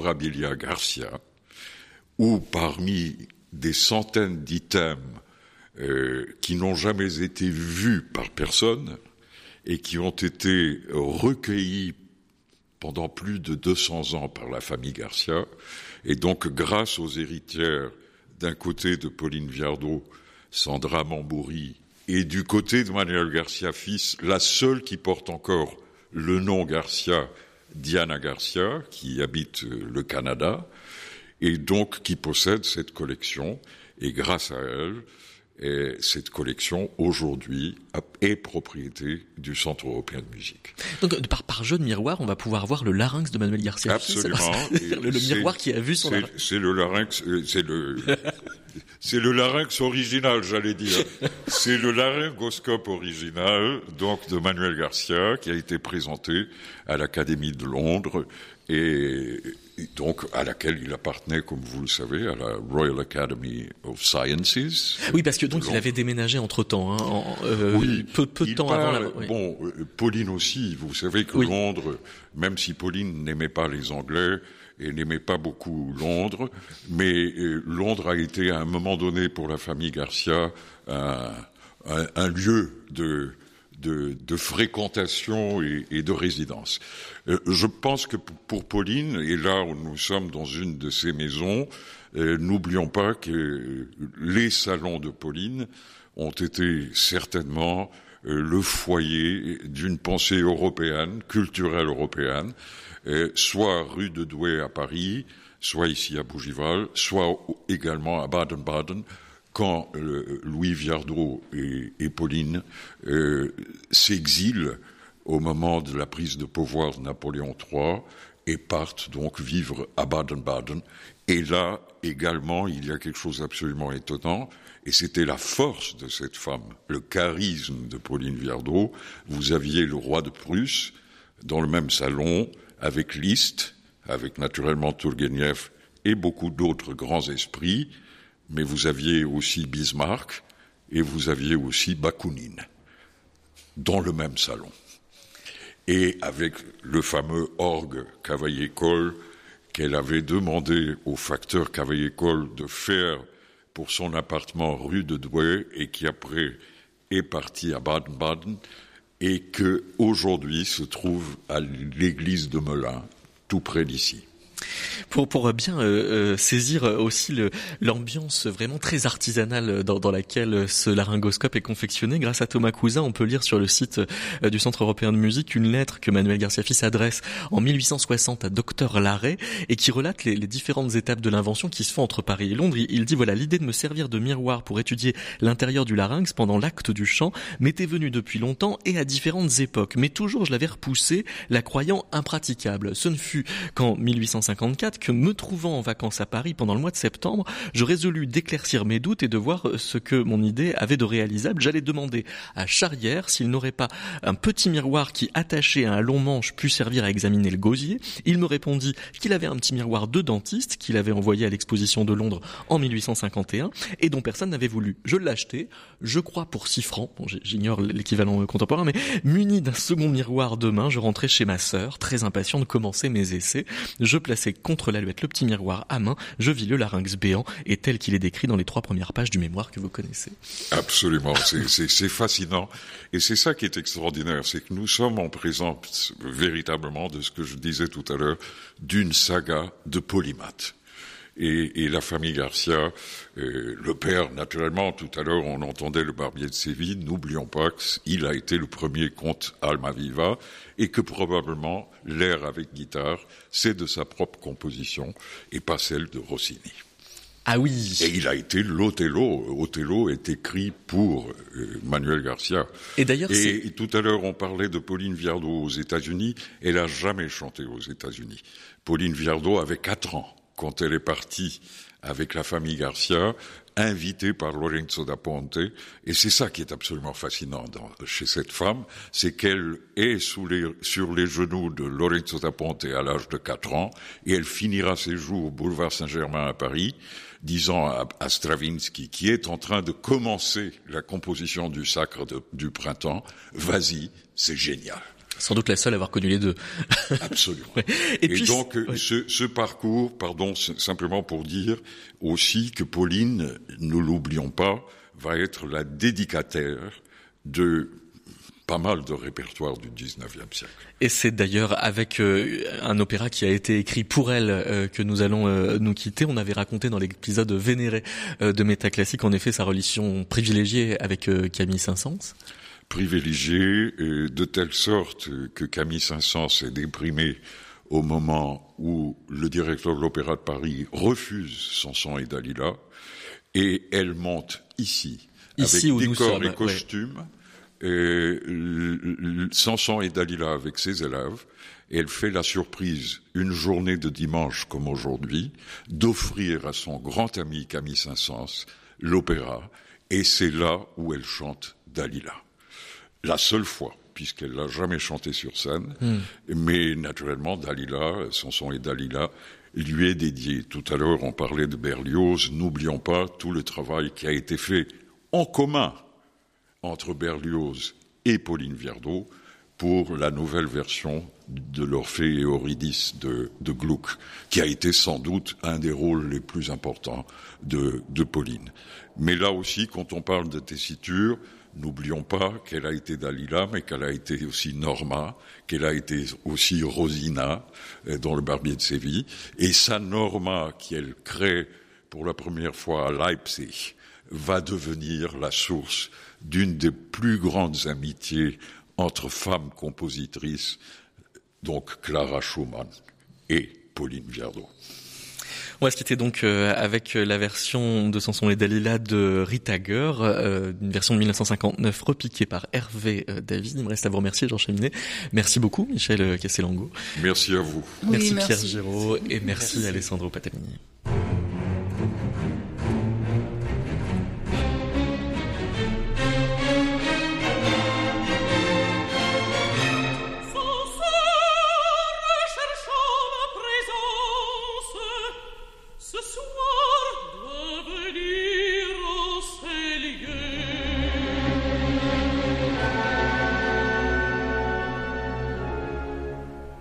Memorabilia Garcia, où parmi des centaines d'items euh, qui n'ont jamais été vus par personne et qui ont été recueillis pendant plus de deux cents ans par la famille Garcia. Et donc, grâce aux héritières, d'un côté de Pauline Viardot, Sandra Mamboury, et du côté de Manuel Garcia fils, la seule qui porte encore le nom Garcia, Diana Garcia, qui habite le Canada, et donc qui possède cette collection. Et grâce à elle, et cette collection, aujourd'hui, est propriété du Centre européen de musique. Donc, par, par jeu de miroir, on va pouvoir voir le larynx de Manuel Garcia. Absolument. Fils. Le, le miroir qui a vu son c'est, larynx. C'est le larynx, c'est le, c'est le larynx original, j'allais dire. C'est le laryngoscope original, donc, de Manuel Garcia, qui a été présenté à l'Académie de Londres, et donc à laquelle il appartenait, comme vous le savez, à la Royal Academy of Sciences. Oui, parce que donc il avait déménagé entre-temps, hein, en, euh, oui, peu, peu de temps parle, avant la... Oui. Bon, euh, Pauline aussi, vous savez que oui. Londres, même si Pauline n'aimait pas les Anglais et n'aimait pas beaucoup Londres, mais euh, Londres a été à un moment donné pour la famille Garcia un, un, un lieu de... De, de fréquentation et, et de résidence. Euh, je pense que pour Pauline, et là où nous sommes dans une de ces maisons, euh, n'oublions pas que les salons de Pauline ont été certainement euh, le foyer d'une pensée européenne, culturelle européenne, euh, soit rue de Douai à Paris, soit ici à Bougival, soit également à Baden-Baden, quand euh, Louis Viardot et, et Pauline euh, s'exilent au moment de la prise de pouvoir de Napoléon trois et partent donc vivre à Baden-Baden. Et là, également, il y a quelque chose d'absolument étonnant, et c'était la force de cette femme, le charisme de Pauline Viardot. Vous aviez le roi de Prusse dans le même salon, avec Liszt, avec naturellement Tourguenieff et beaucoup d'autres grands esprits, mais vous aviez aussi Bismarck et vous aviez aussi Bakounine dans le même salon. Et avec le fameux orgue Cavaillé-Coll qu'elle avait demandé au facteur Cavaillé-Coll de faire pour son appartement rue de Douai et qui après est parti à Baden-Baden et que aujourd'hui se trouve à l'église de Melun, tout près d'ici. Pour, pour bien euh, saisir aussi le, l'ambiance vraiment très artisanale dans, dans laquelle ce laryngoscope est confectionné, grâce à Thomas Cousin, on peut lire sur le site euh, du Centre européen de musique une lettre que Manuel Garcia fils adresse en mille huit cent soixante à Docteur Larrey et qui relate les, les différentes étapes de l'invention qui se font entre Paris et Londres. Il, il dit voilà, l'idée de me servir de miroir pour étudier l'intérieur du larynx pendant l'acte du chant m'était venue depuis longtemps et à différentes époques, mais toujours je l'avais repoussé, la croyant impraticable. Ce ne fut qu'en mille huit cent cinquante-quatre que, me trouvant en vacances à Paris pendant le mois de septembre, je résolus d'éclaircir mes doutes et de voir ce que mon idée avait de réalisable. J'allais demander à Charrière s'il n'aurait pas un petit miroir qui, attaché à un long manche, pût servir à examiner le gosier. Il me répondit qu'il avait un petit miroir de dentiste qu'il avait envoyé à l'exposition de Londres en mille huit cent cinquante et un et dont personne n'avait voulu. Je l'ai acheté, je crois pour six francs, bon, j'ignore l'équivalent contemporain, mais muni d'un second miroir de main, je rentrais chez ma sœur, très impatient de commencer mes essais. Je plaçais contre l'aluette le petit miroir à main, je vis le larynx béant et tel qu'il est décrit dans les trois premières pages du mémoire que vous connaissez. Absolument, c'est, c'est, c'est fascinant. Et c'est ça qui est extraordinaire, c'est que nous sommes en présence véritablement de ce que je disais tout à l'heure, d'une saga de polymathes. Et, et la famille Garcia, euh, le père, naturellement, tout à l'heure on entendait le Barbier de Séville, n'oublions pas qu'il a été le premier comte Almaviva et que probablement l'air avec guitare, c'est de sa propre composition et pas celle de Rossini. Ah oui. Et il a été l'Othello. Othello est écrit pour euh, Manuel Garcia. Et d'ailleurs, et, c'est... et tout à l'heure, on parlait de Pauline Viardot aux États-Unis. Elle a jamais chanté aux États-Unis. Pauline Viardot avait quatre ans quand elle est partie avec la famille Garcia, invitée par Lorenzo da Ponte. Et c'est ça qui est absolument fascinant dans, chez cette femme, c'est qu'elle est sous les, sur les genoux de Lorenzo da Ponte à l'âge de quatre ans, et elle finira ses jours au boulevard Saint-Germain à Paris, disant à, à Stravinsky, qui est en train de commencer la composition du Sacre de, du printemps, vas-y, c'est génial. Sans doute la seule à avoir connu les deux. Absolument. Ouais. Et, Et puis, donc, ouais. ce, ce parcours, pardon, simplement pour dire aussi que Pauline, ne l'oublions pas, va être la dédicataire de pas mal de répertoires du dix-neuvième siècle. Et c'est d'ailleurs avec euh, un opéra qui a été écrit pour elle euh, que nous allons euh, nous quitter. On avait raconté dans l'épisode Vénéré euh, de Métaclassique, en effet, sa relation privilégiée avec euh, Camille Saint-Saëns. Privilégiée, euh, de telle sorte que Camille Saint-Saëns est déprimée au moment où le directeur de l'Opéra de Paris refuse Samson et Dalila, et elle monte ici, ici avec où décor nous sommes, et costumes, ouais. Et Samson et Dalila avec ses élèves, et elle fait la surprise, une journée de dimanche comme aujourd'hui, d'offrir à son grand ami Camille Saint-Saëns l'opéra, et c'est là où elle chante Dalila. La seule fois, puisqu'elle l'a jamais chanté sur scène, mm. mais naturellement Dalila, Samson et Dalila, lui est dédié. Tout à l'heure, on parlait de Berlioz, n'oublions pas tout le travail qui a été fait en commun entre Berlioz et Pauline Viardot pour la nouvelle version de l'Orphée et Eurydice de, de Gluck, qui a été sans doute un des rôles les plus importants de, de Pauline. Mais là aussi, quand on parle de tessiture, n'oublions pas qu'elle a été Dalila, mais qu'elle a été aussi Norma, qu'elle a été aussi Rosina dans Le Barbier de Séville, et sa Norma qu'elle crée pour la première fois à Leipzig va devenir la source d'une des plus grandes amitiés entre femmes compositrices, donc Clara Schumann et Pauline Viardot. On va se quitter donc euh, avec la version de Samson et Dalila de Rita Gueur, euh, une version de mille neuf cent cinquante-neuf repiquée par Hervé euh, David. Il me reste à vous remercier, Jean Cheminet. Merci beaucoup, Michel Castellango. Merci à vous. Oui, merci, merci Pierre Giraud et merci, merci. Alessandro Patamini.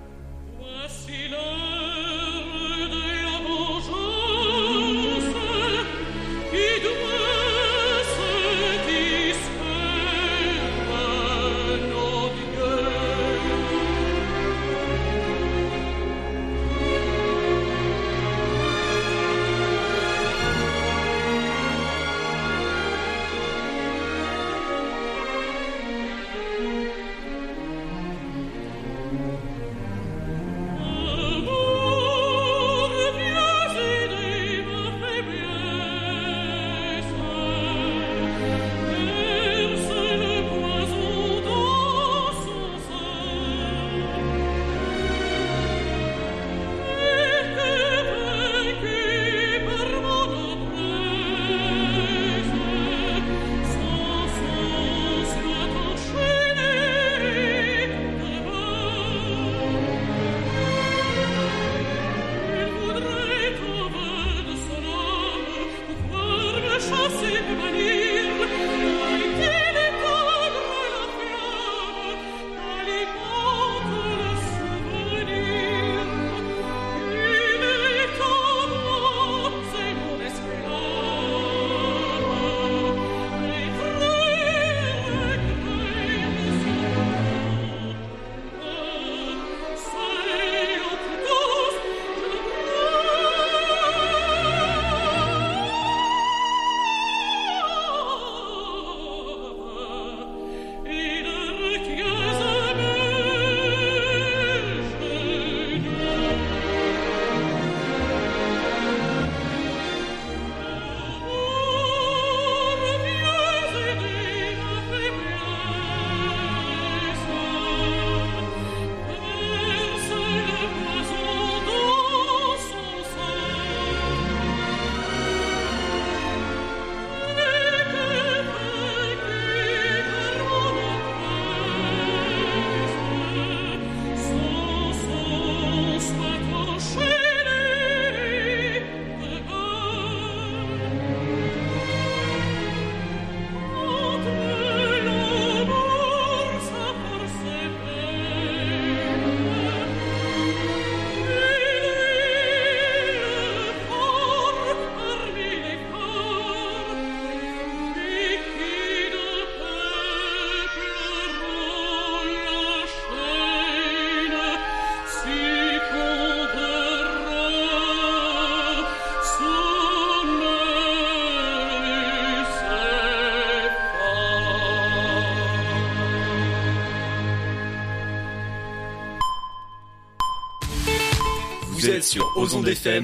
Voici l'heure de la vengeance. êtes sur Ozon F M